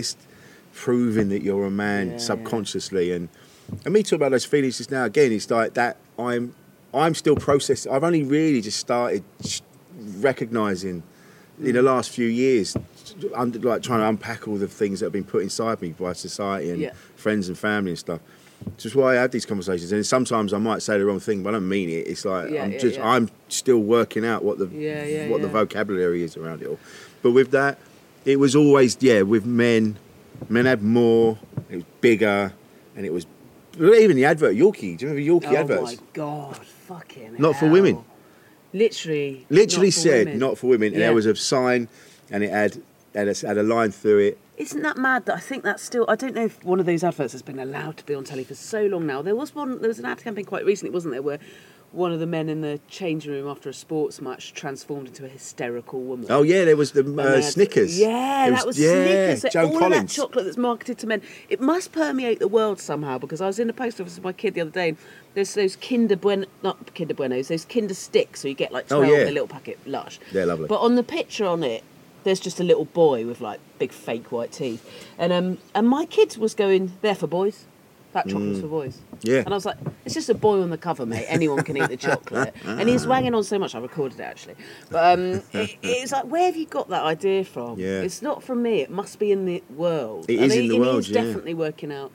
proving that you're a man subconsciously. And me talking about those feelings just now, again, it's like that I'm still processing. I've only really just started recognising in the last few years, like trying to unpack all the things that have been put inside me by society and friends and family and stuff. Which is why I have these conversations. And sometimes I might say the wrong thing, but I don't mean it. It's like I'm still working out what the the vocabulary is around it all. But with that, it was always with men had more, it was bigger, and it was even the advert Yorkie. Do you remember Yorkie adverts? Oh my God, fucking Not for women. Literally said women. Not for women, and there was a sign, and it had a line through it. Isn't that mad that I think that's still... I don't know if one of those adverts has been allowed to be on telly for so long now. There was an ad campaign quite recently, wasn't there, where one of the men in the changing room after a sports match transformed into a hysterical woman. Oh yeah, there was the Snickers. Yeah, that was Snickers. Joan all Collins. of that chocolate that's marketed to men. It must permeate the world somehow, because I was in the post office with my kid the other day, and there's those not Kinder Buenos, those Kinder Sticks, so you get like 12 in a little packet, lush. They're lovely. But on the picture on it, there's just a little boy with like big fake white teeth, and my kid was going, "They're for boys. That chocolate's for boys." Yeah. And I was like, "It's just a boy on the cover, mate. Anyone can eat the chocolate." And he's wanging on so much. I recorded it actually, but it's like, where have you got that idea from? Yeah. It's not from me. It must be in the world. It is in the world. He's definitely working out.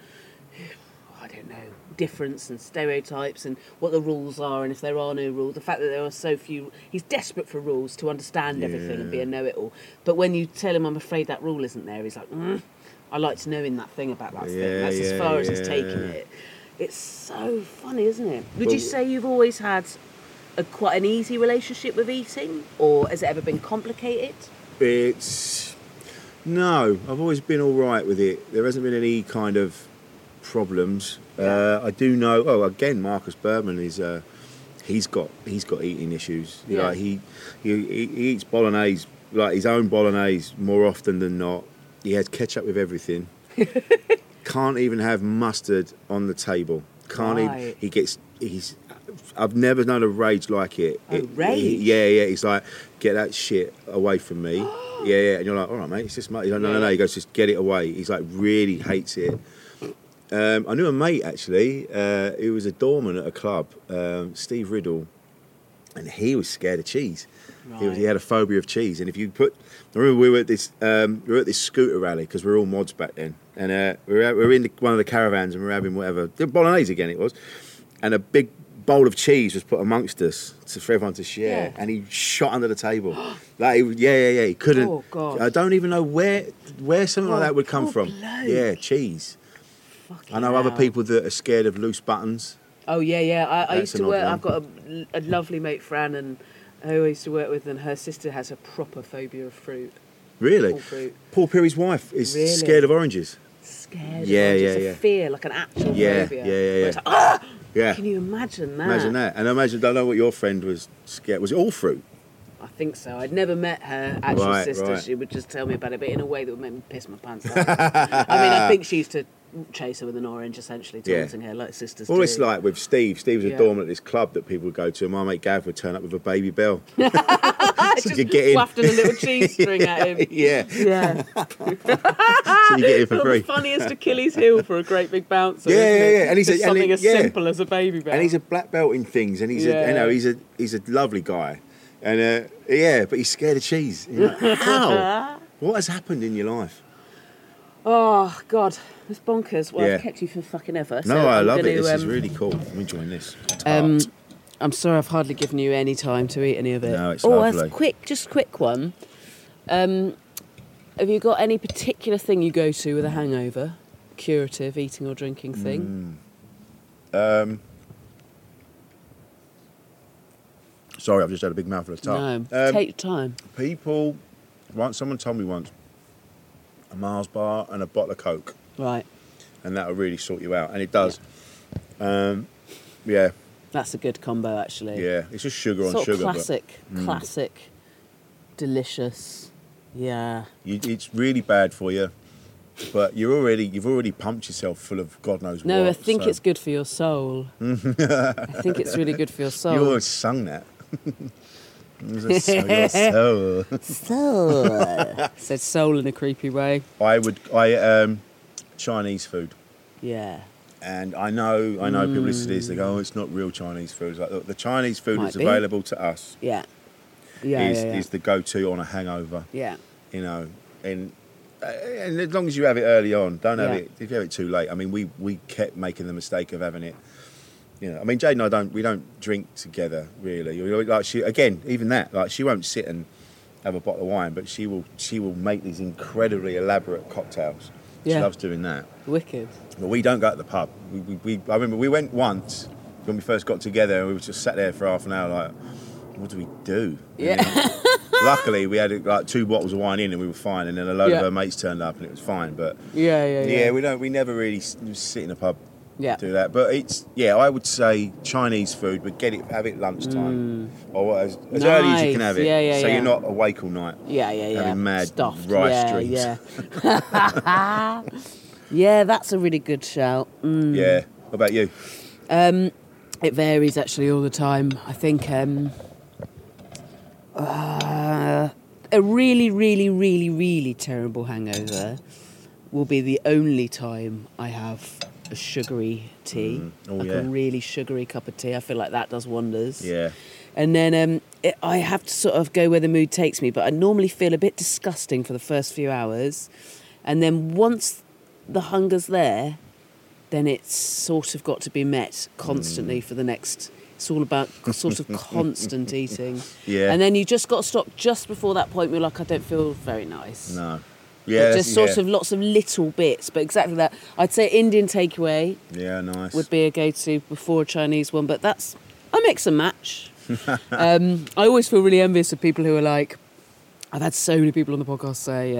I don't know. Difference and stereotypes and what the rules are, and if there are no rules, the fact that there are so few. He's desperate for rules to understand everything and be a know-it-all. But when you tell him, "I'm afraid that rule isn't there," he's like, "I like to know in that thing about that thing." That's as far as he's taking it. It's so funny, isn't it? Would you say you've always had quite an easy relationship with eating, or has it ever been complicated? No, I've always been all right with it. There hasn't been any kind of problems. I do know. Oh, again, Marcus Bergman is. He's got eating issues. Yeah. Like he eats bolognese, like his own bolognese, more often than not. He has ketchup with everything. Can't even have mustard on the table. Can't even. I've never known a rage like it. Rage? Yeah. He's like, "Get that shit away from me." yeah. And you're like, "All right, mate, it's just mate." He's like, no. He goes, "Just get it away." He's like, really hates it. I knew a mate actually. He was a doorman at a club, Steve Riddle, and he was scared of cheese. Right. He had a phobia of cheese, and if you put, I remember we were at this scooter rally because we were all mods back then, and we were in one of the caravans and we were having whatever bolognese again it was, and a big bowl of cheese was put amongst us for everyone to share, and he shot under the table. Like he couldn't. Oh God! I don't even know where something like that would come from. Bloke. Yeah, cheese. Fucking I know other people that are scared of loose buttons. Oh yeah. I used to work. one. I've got a lovely mate, Fran, and who I used to work with, and her sister has a proper phobia of fruit. Really? All fruit. Paul Perry's wife is scared of oranges. Scared. Yeah, of yeah, it's yeah. a fear, like an actual Yeah, phobia. yeah. Where it's like, Yeah. Can you imagine that? Imagine that. And I don't know what your friend was scared. Was it all fruit? I think so. I'd never met her actual sister. Right. She would just tell me about it, but in a way that would make me piss my pants off. I mean, I think she used to chase her with an orange, essentially, taunting her like sisters Well, do. it's like with Steve. Steve was a doorman at this club that people would go to, and my mate Gav would turn up with a baby bell. Just you get in. wafting a little cheese string at him. Yeah. So you get in for free. The funniest Achilles heel for a great big bouncer. Yeah. Isn't it? And Just something as simple as a baby bell. And he's a black belt in things, and he's a lovely guy, and but he's scared of cheese. And you're like, how? What has happened in your life? Oh God, it's bonkers. Well, I've kept you for fucking ever. So No, I I'm love it. gonna, This is really cool. I'm enjoying this. I'm sorry I've hardly given you any time to eat any of it. No, it's lovely. Just a quick one. Have you got any particular thing you go to with a hangover? Curative eating or drinking thing? Sorry, I've just had a big mouthful of tart. No, take your time. Someone told me once, a Mars bar and a bottle of Coke. Right. And that'll really sort you out. And it does. Yeah. That's a good combo, actually. Yeah, it's just sugar on sort sugar. of classic, delicious. Yeah. It's really bad for you, but you've already pumped yourself full of God knows what. No, I think it's good for your soul. I think it's really good for your soul. You always sung that. Your soul. Soul. Said soul in a creepy way. Chinese food. Yeah. And I know people listen to this, they go, oh, it's not real Chinese food. It's like, look, the Chinese food that's available to us is the go-to on a hangover. Yeah. You know, and as long as you have it early on, don't have it, if you have it too late. I mean, we kept making the mistake of having it. You know, I mean, Jade and I don't drink together, really. Like she won't sit and have a bottle of wine, but she will make these incredibly elaborate cocktails. She loves doing that. Wicked. But we don't go to the pub. I remember we went once when we first got together, and we just sat there for half an hour like, what do we do? Yeah. Luckily, we had like 2 bottles of wine in, and we were fine. And then a load of her mates turned up, and it was fine. But we never really sit in a pub. Yeah. Do that, but I would say Chinese food, but have it lunchtime or as early as you can have it, so you're not awake all night. Having mad stuffed rice dreams. Yeah. Yeah, that's a really good shout. Yeah. What about you? It varies actually all the time. I think a really, really, really, really terrible hangover will be the only time I have a sugary tea, a really sugary cup of tea. I feel like that does wonders. Yeah. And then I have to sort of go where the mood takes me, but I normally feel a bit disgusting for the first few hours. And then once the hunger's there, then it's sort of got to be met constantly for the next... It's all about sort of constant eating. Yeah. And then you just got to stop just before that point where you're like, I don't feel very nice. No. Yeah, just sort of lots of little bits, but exactly that. I'd say Indian takeaway. Yeah, nice. Would be a go-to before a Chinese one, but that's I mix and match. I always feel really envious of people who are like, I've had so many people on the podcast say,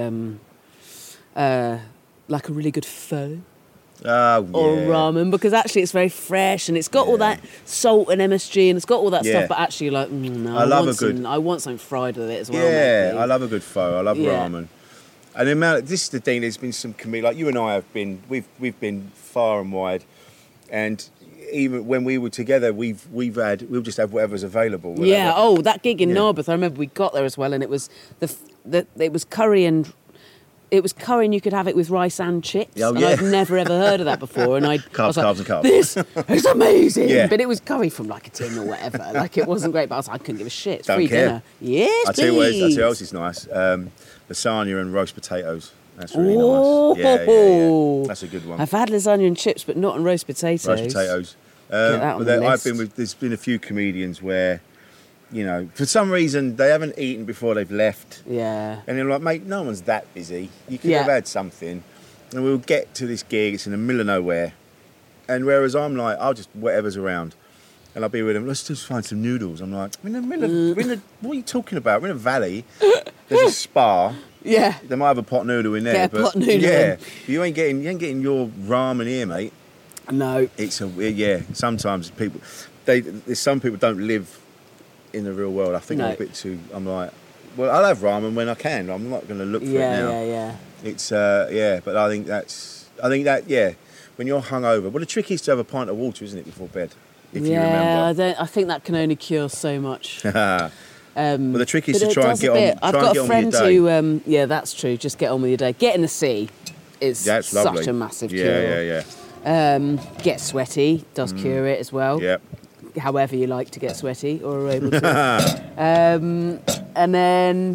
like a really good pho. Or ramen, because actually it's very fresh and it's got all that salt and MSG and it's got all that stuff, but actually you're like, no, I want something fried with it as well. Yeah, I love a good pho. I love ramen. And this is the thing. There's been some like you and I have been. We've been far and wide, and even when we were together, we'll just have whatever's available. Whatever. Yeah. Oh, that gig in Narberth. I remember we got there as well, and it was it was curry and. It was curry and you could have it with rice and chips. Oh, and I'd never ever heard of that before. And I was like, carbs and carbs. This is amazing. Yeah. But it was curry from like a tin or whatever. Like it wasn't great, but I was like, I couldn't give a shit. It's free dinner. Yes, I'll tell you what else is nice. Lasagna and roast potatoes. That's really nice. Yeah. That's a good one. I've had lasagna and chips, but not on roast potatoes. Roast potatoes. Get that on the list. There's been a few comedians where, you know, for some reason they haven't eaten before they've left. Yeah. And they're like, mate, no one's that busy. You could have had something. And we'll get to this gig, it's in the middle of nowhere. And whereas I'm like, I'll just, whatever's around. And I'll be with them, let's just find some noodles. I'm like, we're in the middle of, what are you talking about? We're in a valley. There's a spa. Yeah. They might have a pot noodle in there. Pot noodle. Yeah. But you ain't getting your ramen here, mate. No. Sometimes there's some people don't live in the real world. I think I'm a bit too. I'm like, well, I'll have ramen when I can. I'm not going to look for it now. Yeah. It's but I think that when you're hungover, well, the trick is to have a pint of water, isn't it, before bed? If you remember. I think that can only cure so much. Well, the trick is to try and get on. I've got a friend who, that's true. Just get on with your day. Get in the sea is such a massive cure. Yeah. Get sweaty does cure it as well. Yep. However you like to get sweaty or are able to. And then,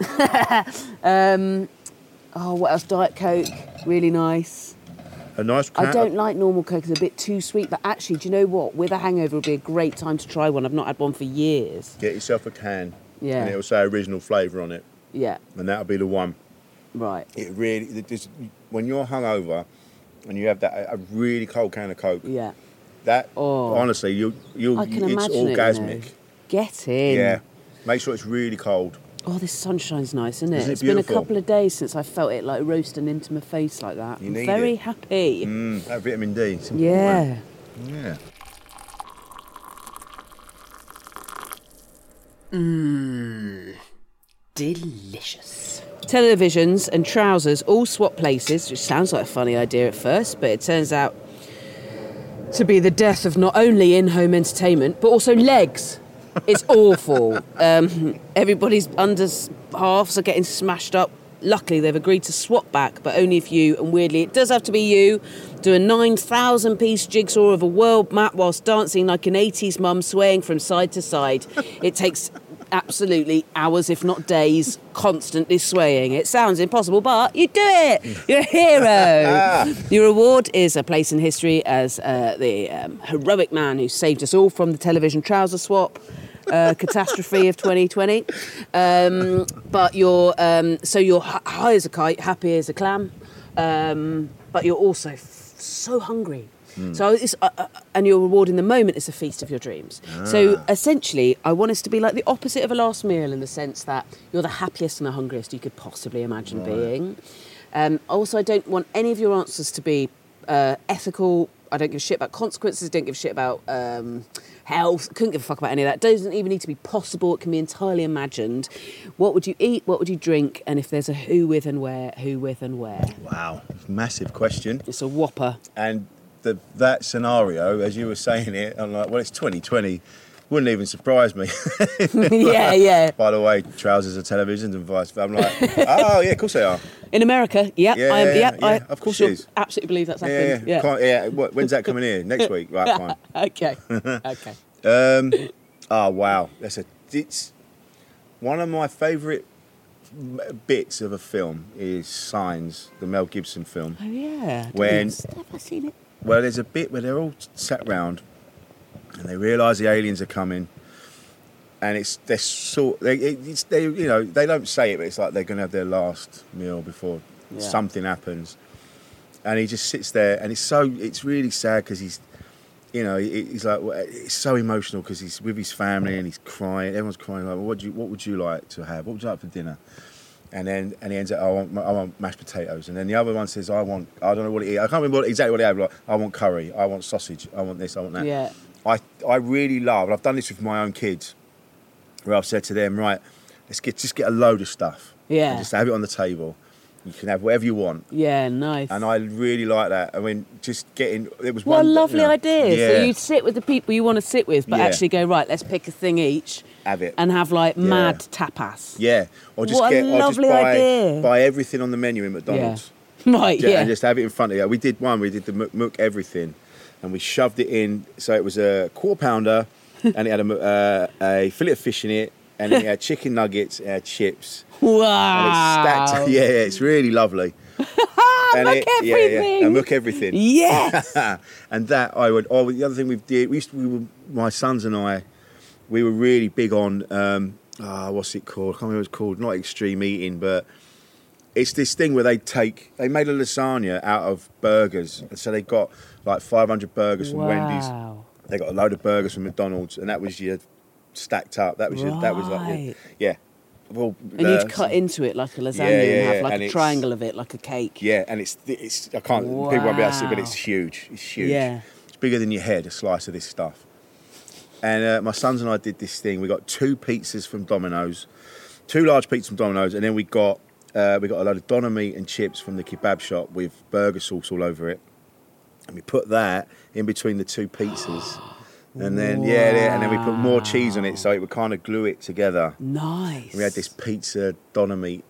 what else? Diet Coke, really nice. A nice. I don't like normal Coke; it's a bit too sweet. But actually, do you know what? With a hangover, would be a great time to try one. I've not had one for years. Get yourself a can. Yeah. And it'll say original flavour on it. Yeah. And that'll be the one. Right. It really, when you're hungover, and you have a really cold can of Coke. Yeah. That honestly, it's orgasmic. Get in. Yeah. Make sure it's really cold. Oh, this sunshine's nice, isn't it? Isn't it It's been a beautiful? couple of days since I felt it like roasting into my face like that. You I'm need very it. happy. That vitamin D. It's Yeah. important. Yeah. Delicious. Televisions and trousers all swap places, which sounds like a funny idea at first, but it turns out to be the death of not only in-home entertainment, but also legs. It's awful. Everybody's under halves are getting smashed up. Luckily, they've agreed to swap back, but only if you, and weirdly, it does have to be you, do a 9,000-piece jigsaw of a world map whilst dancing like an 80s mum swaying from side to side. It takes absolutely hours, if not days, constantly swaying. It sounds impossible, but you do it! You're a hero! Your reward is a place in history as the heroic man who saved us all from the television trouser swap catastrophe of 2020. But you're high as a kite, happy as a clam, but you're also so hungry. So it's, and your reward in the moment is a feast of your dreams. So essentially, I want us to be like the opposite of a last meal in the sense that you're the happiest and the hungriest you could possibly imagine being. Also, I don't want any of your answers to be ethical. I don't give a shit about consequences. Don't give a shit about health. Couldn't give a fuck about any of that. Doesn't even need to be possible. It can be entirely imagined. What would you eat? What would you drink? And if there's a who with and where, who with and where? Wow, massive question. It's a whopper. And that scenario, as you were saying it, I'm like, well, it's 2020. Wouldn't even surprise me. Yeah. By the way, trousers are televisions and vice versa. I'm like, oh, yeah, of course they are. In America, I of course it is. Absolutely believe that's happening. Yeah. When's that coming here? Next week? Right, fine. Okay. Oh, wow. It's one of my favourite bits of a film is Signs, the Mel Gibson film. Oh, yeah. Have I seen it? Well, there's a bit where they're all sat round and they realise the aliens are coming, and they don't say it, but it's like they're going to have their last meal before something happens, and he just sits there, and it's really sad because he's like, it's so emotional because he's with his family and he's crying. Everyone's crying like, what would you like to have? What would you like for dinner? And he ends up, I want mashed potatoes. And then the other one says, I don't know what it is. I can't remember exactly what it is. Like, I want curry. I want sausage. I want this. I want that. Yeah. I really love, and I've done this with my own kids, where I've said to them, right, let's just get a load of stuff. Yeah. And just have it on the table. You can have whatever you want. Yeah, nice. And I really like that. I mean, it was what one... a lovely idea. Yeah. So you sit with the people you want to sit with, but actually go, right, let's pick a thing each. Have it. And have like mad tapas. Yeah. Or just buy everything on the menu in McDonald's. Yeah. Right, And just have it in front of you. We did the Mook everything. And we shoved it in. So it was a quarter pounder and it had a fillet of fish in it. And it had chicken nuggets, it had chips. Wow. And it's stacked. Yeah, it's really lovely. And everything. And Mook everything. Yes. And that the other thing my sons and I, we were really big on, what's it called? I can't remember what it's called. Not extreme eating, but it's this thing where they made a lasagna out of burgers. And so they got like 500 burgers from Wendy's. They got a load of burgers from McDonald's, and that was your stacked up. That was like, yeah. Well, and you'd cut into it like a lasagna and have like a triangle of it, like a cake. Yeah, and it's I can't, people won't be able to see, but it's huge. It's huge. Yeah. It's bigger than your head, a slice of this stuff. And my sons and I did this thing. We got 2 pizzas from Domino's, 2 large pizzas from Domino's, and then we got a load of doner meat and chips from the kebab shop with burger sauce all over it. And we put that in between the 2 pizzas. And then, and then we put more cheese on it so it would kind of glue it together. Nice. And we had this pizza doner meat.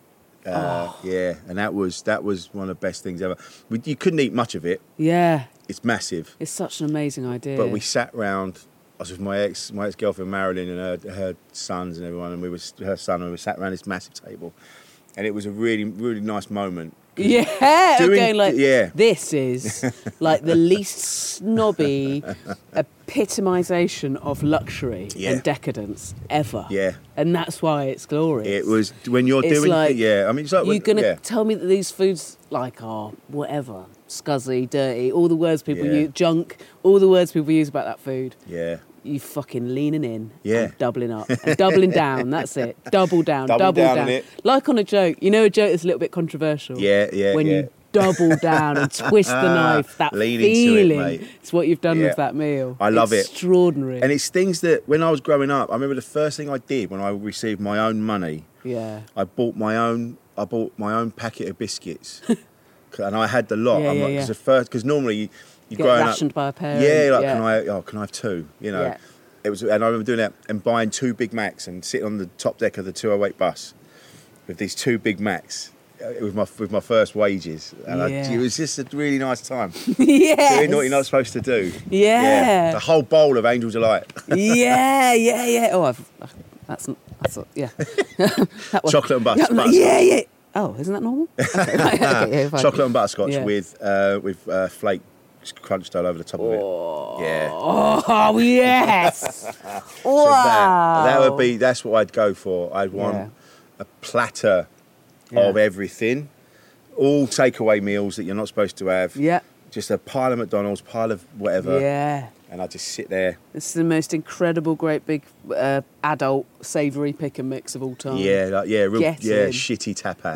And that was one of the best things ever. You couldn't eat much of it. Yeah. It's massive. It's such an amazing idea. But we sat round. I was with my ex-girlfriend Marilyn and her sons and everyone, and we were sat around this massive table, and it was a really, really nice moment. Yeah, this is like the least snobby epitomisation of luxury and decadence ever. Yeah. And that's why it's glorious. It was, when you're doing, I mean, it's like... You're going to tell me that these foods, like, are whatever, scuzzy, dirty, all the words people use, junk, all the words people use about that food. Yeah. You fucking leaning in and doubling up and doubling down. That's it. Double down. Double down. Like on a joke. You know, a joke that's a little bit controversial. Yeah. When you double down and twist the knife. That Lean into it, feeling. mate. It's what you've done Yeah. with that meal. I love it. Extraordinary. And it's things that, when I was growing up, I remember the first thing I did when I received my own money. Yeah. I bought my own packet of biscuits, and I had the lot. Yeah, I'm yeah, like, yeah. because normally you Get growing rationed up, by a parent. yeah, like Yeah. can I have two? You know, Yeah. it was, and I remember doing that and buying 2 Big Macs and sitting on the top deck of the 208 bus with these 2 Big Macs with my first wages, and Yeah. it was just a really nice time. Yes. Doing what you're not supposed to do. Yeah. The whole bowl of Angel Delight. yeah. Oh, that's yeah. That one. Chocolate and butterscotch. Yeah. Oh, isn't that normal? Okay, right, okay, yeah, fine. Chocolate and butterscotch Yeah. with flake crunched all over the top of it. Yeah. Oh yes! So Wow. that's what I'd go for. I'd want Yeah. a platter of everything, all takeaway meals that you're not supposed to have. Yeah. Just a pile of McDonald's, pile of whatever. Yeah. And I just sit there. This is the most incredible, great big adult savoury pick and mix of all time. Real Get in. shitty tapas.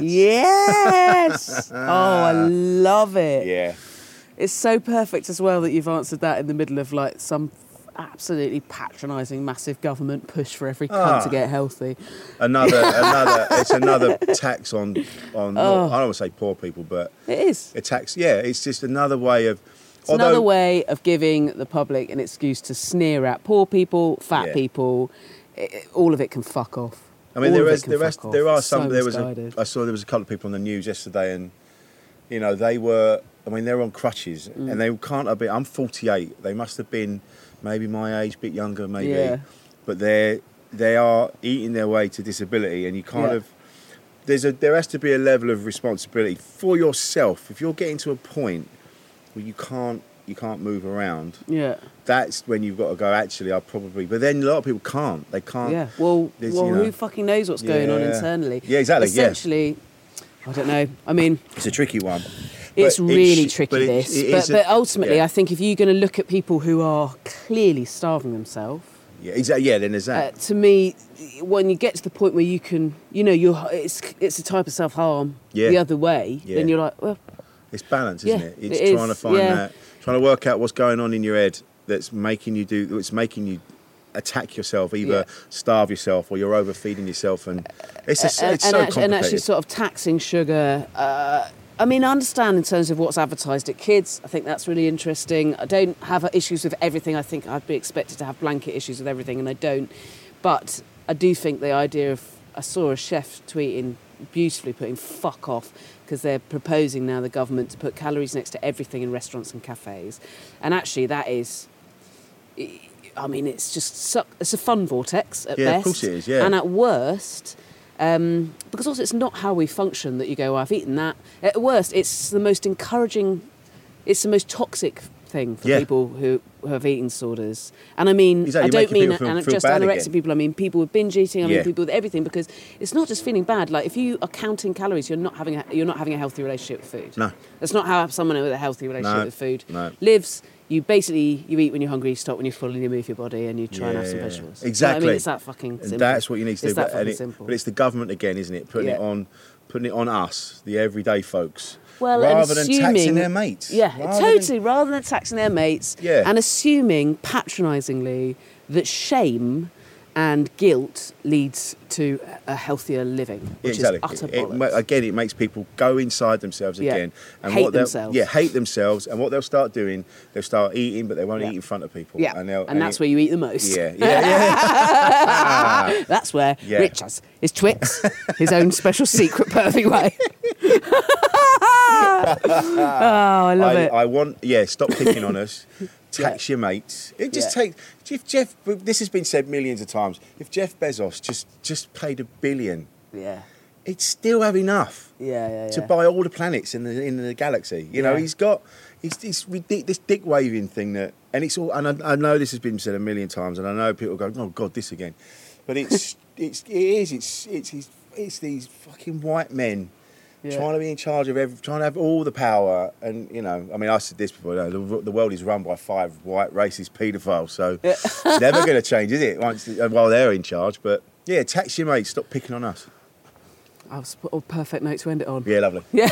Yes. Oh, I love it. Yeah. It's so perfect as well that you've answered that in the middle of like some absolutely patronising massive government push for every cunt to get healthy. It's another tax on I don't want to say poor people, but It is. a tax. Yeah, it's just another way of. It's another way of giving the public an excuse to sneer at poor people, fat Yeah. people. All of it can fuck off. I mean, All there of is it can there fuck off. are It's so some. misguided. I saw there was a couple of people on the news yesterday, and you know they were. I mean, they're on crutches, Mm. and they can't have been. I'm 48. They must have been maybe my age, a bit younger, maybe. Yeah. But they are eating their way to disability, and you kind of. There has to be a level of responsibility for yourself. If you're getting to a point where you can't move around, Yeah. that's when you've got to go, actually, I'll probably. But then a lot of people can't. They can't. Yeah. Well, There's, you know- who fucking knows what's going on Yeah. internally? Yeah, exactly, yeah. Essentially, I don't know. I mean, It's a tricky one. it's But really sh- tricky, but it- this. it is But ultimately, yeah. I think if you're going to look at people who are clearly starving themselves, Yeah, exactly. Yeah, then there's that. to me, when you get to the point where you can, it's a type of self-harm Yeah. the other way, Yeah. then you're like, well, It's balance, isn't yeah, it? It's it trying is, to find yeah. that, trying to work out what's going on in your head that's making you attack yourself, either starve yourself or you're overfeeding yourself, and it's so complicated. and actually sort of taxing sugar. I mean, I understand in terms of what's advertised at kids. I think that's really interesting. I don't have issues with everything. I think I'd be expected to have blanket issues with everything, and I don't. But I do think the idea of... I saw a chef tweeting beautifully, putting "fuck off," because they're proposing now, the government, to put calories next to everything in restaurants and cafes. And actually that is... I mean, it's just... It's a fun vortex at best. Yeah, of course it is, yeah. And at worst... because also it's not how we function that you go, I've eaten that. At worst, it's the most encouraging, it's the most toxic thing for Yeah. people who have eating disorders. And I mean, Exactly, I don't making mean people and feel just bad anorexic again. people, I mean people with binge eating, I mean Yeah. people with everything, because it's not just feeling bad. Like if you are counting calories, you're not having a healthy relationship with food. No. That's not how someone with a healthy relationship No, with food no. lives. You eat when you're hungry, you stop when you're full, and you move your body, and you try and have some vegetables. You know what Exactly. I mean, it's that fucking And simple. that's what you need to It's do. that fucking simple. But it's the government again, isn't it? Putting it on us, the everyday folks, Well, rather and than taxing their mates. Yeah, Rather rather than taxing their mates, Yeah. and assuming patronisingly that shame and guilt leads to a healthier living, which exactly. is utter bollocks. Again, it makes people go inside themselves Yeah. again and Hate what they'll- themselves. Yeah, hate themselves, and what they'll start doing, they'll start eating, but they won't Yeah. eat in front of people. Yeah, and that's where you eat the most. Yeah. That's where Yeah. Rich has his Twix, his own special secret perfect way. Oh, I love it. I want, stop picking on us. Tax your mates. It just takes. If Jeff, this has been said millions of times. If Jeff Bezos just paid $1 billion, Yeah. he'd still have enough Yeah. to buy all the planets in the galaxy. You know, Yeah. he's got this dick waving thing that, and it's all. And I know this has been said a million times, and I know people go, "Oh God, this again," but it's these fucking white men. Yeah. Trying to be in charge of trying to have all the power, and you know, I mean, I said this before. You know, the world is run by 5 white racist paedophiles, so it's never going to change, is it? While they're in charge, but yeah, tax your mates. Stop picking on us. I'll put a perfect note to end it on. Yeah, lovely. Yeah.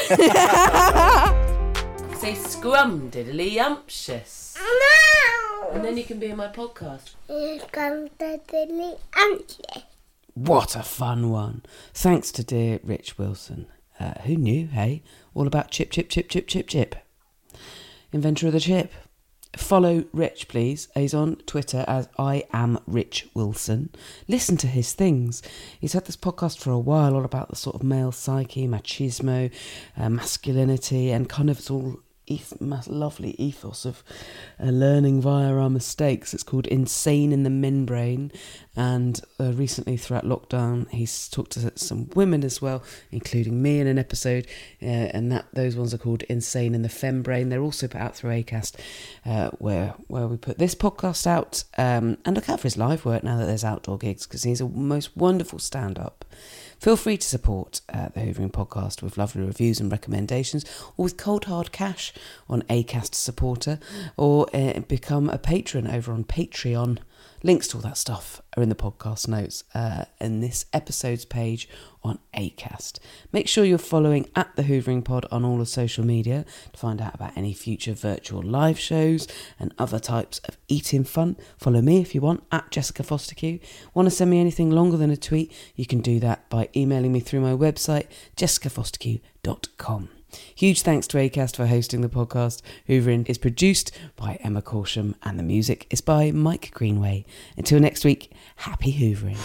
Say scrum diddly umptious. No! And then you can be in my podcast. Scrum diddly umptious. What a fun one. Thanks to dear Rich Wilson. Who knew, hey? All about chip, chip, chip, chip, chip, chip. Inventor of the chip. Follow Rich, please. He's on Twitter as I am Rich Wilson. Listen to his things. He's had this podcast for a while, all about the sort of male psyche, machismo, masculinity, and kind of it's all lovely ethos of learning via our mistakes. It's called Insane in the Men Brain, and recently throughout lockdown he's talked to some women as well, including me in an episode, and those ones are called Insane in the Fem Brain. They're also put out through Acast, where we put this podcast out, and look out for his live work now that there's outdoor gigs, because he's a most wonderful stand-up. Feel free to support the Hoovering Podcast with lovely reviews and recommendations, or with cold hard cash on Acast Supporter, or become a patron over on Patreon. Links to all that stuff are in the podcast notes in this episode's page on Acast. Make sure you're following at the Hoovering Pod on all of social media to find out about any future virtual live shows and other types of eating fun. Follow me if you want, at Jessica Fosterq. Want to send me anything longer than a tweet? You can do that by emailing me through my website, jessicafosterq.com. Huge thanks to Acast for hosting the podcast. Hoovering is produced by Emma Corsham and the music is by Mike Greenway. Until next week, happy Hoovering.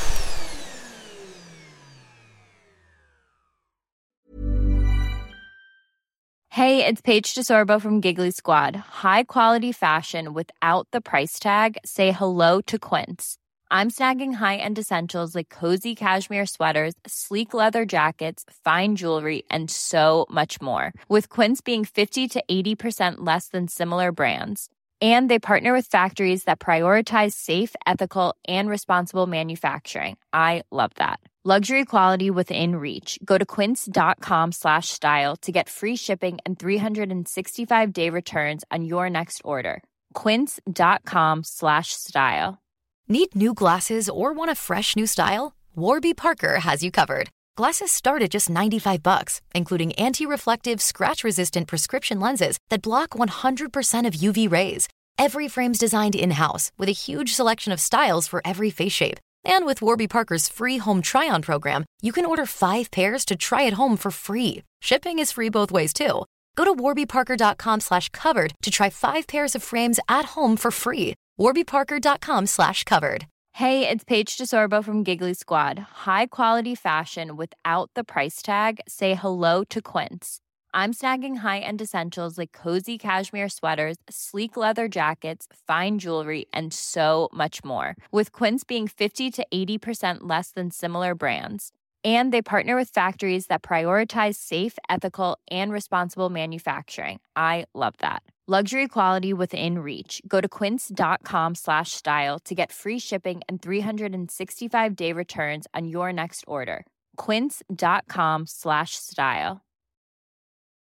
Hey, it's Paige DeSorbo from Giggly Squad. High quality fashion without the price tag. Say hello to Quince. I'm snagging high-end essentials like cozy cashmere sweaters, sleek leather jackets, fine jewelry, and so much more. With Quince being 50 to 80% less than similar brands. And they partner with factories that prioritize safe, ethical, and responsible manufacturing. I love that. Luxury quality within reach. Go to quince.com/style to get free shipping and 365-day returns on your next order. Quince.com/style. Need new glasses or want a fresh new style? Warby Parker has you covered. Glasses start at just $95, including anti-reflective, scratch-resistant prescription lenses that block 100% of UV rays. Every frame's designed in-house with a huge selection of styles for every face shape. And with Warby Parker's free home try-on program, you can order 5 pairs to try at home for free. Shipping is free both ways, too. Go to warbyparker.com/covered to try 5 pairs of frames at home for free. warbyparker.com/covered. Hey, it's Paige DeSorbo from Giggly Squad. High quality fashion without the price tag. Say hello to Quince. I'm snagging high-end essentials like cozy cashmere sweaters, sleek leather jackets, fine jewelry, and so much more. With Quince being 50 to 80% less than similar brands. And they partner with factories that prioritize safe, ethical, and responsible manufacturing. I love that. Luxury quality within reach. Go to quince.com/style to get free shipping and 365-day returns on your next order. Quince.com/style.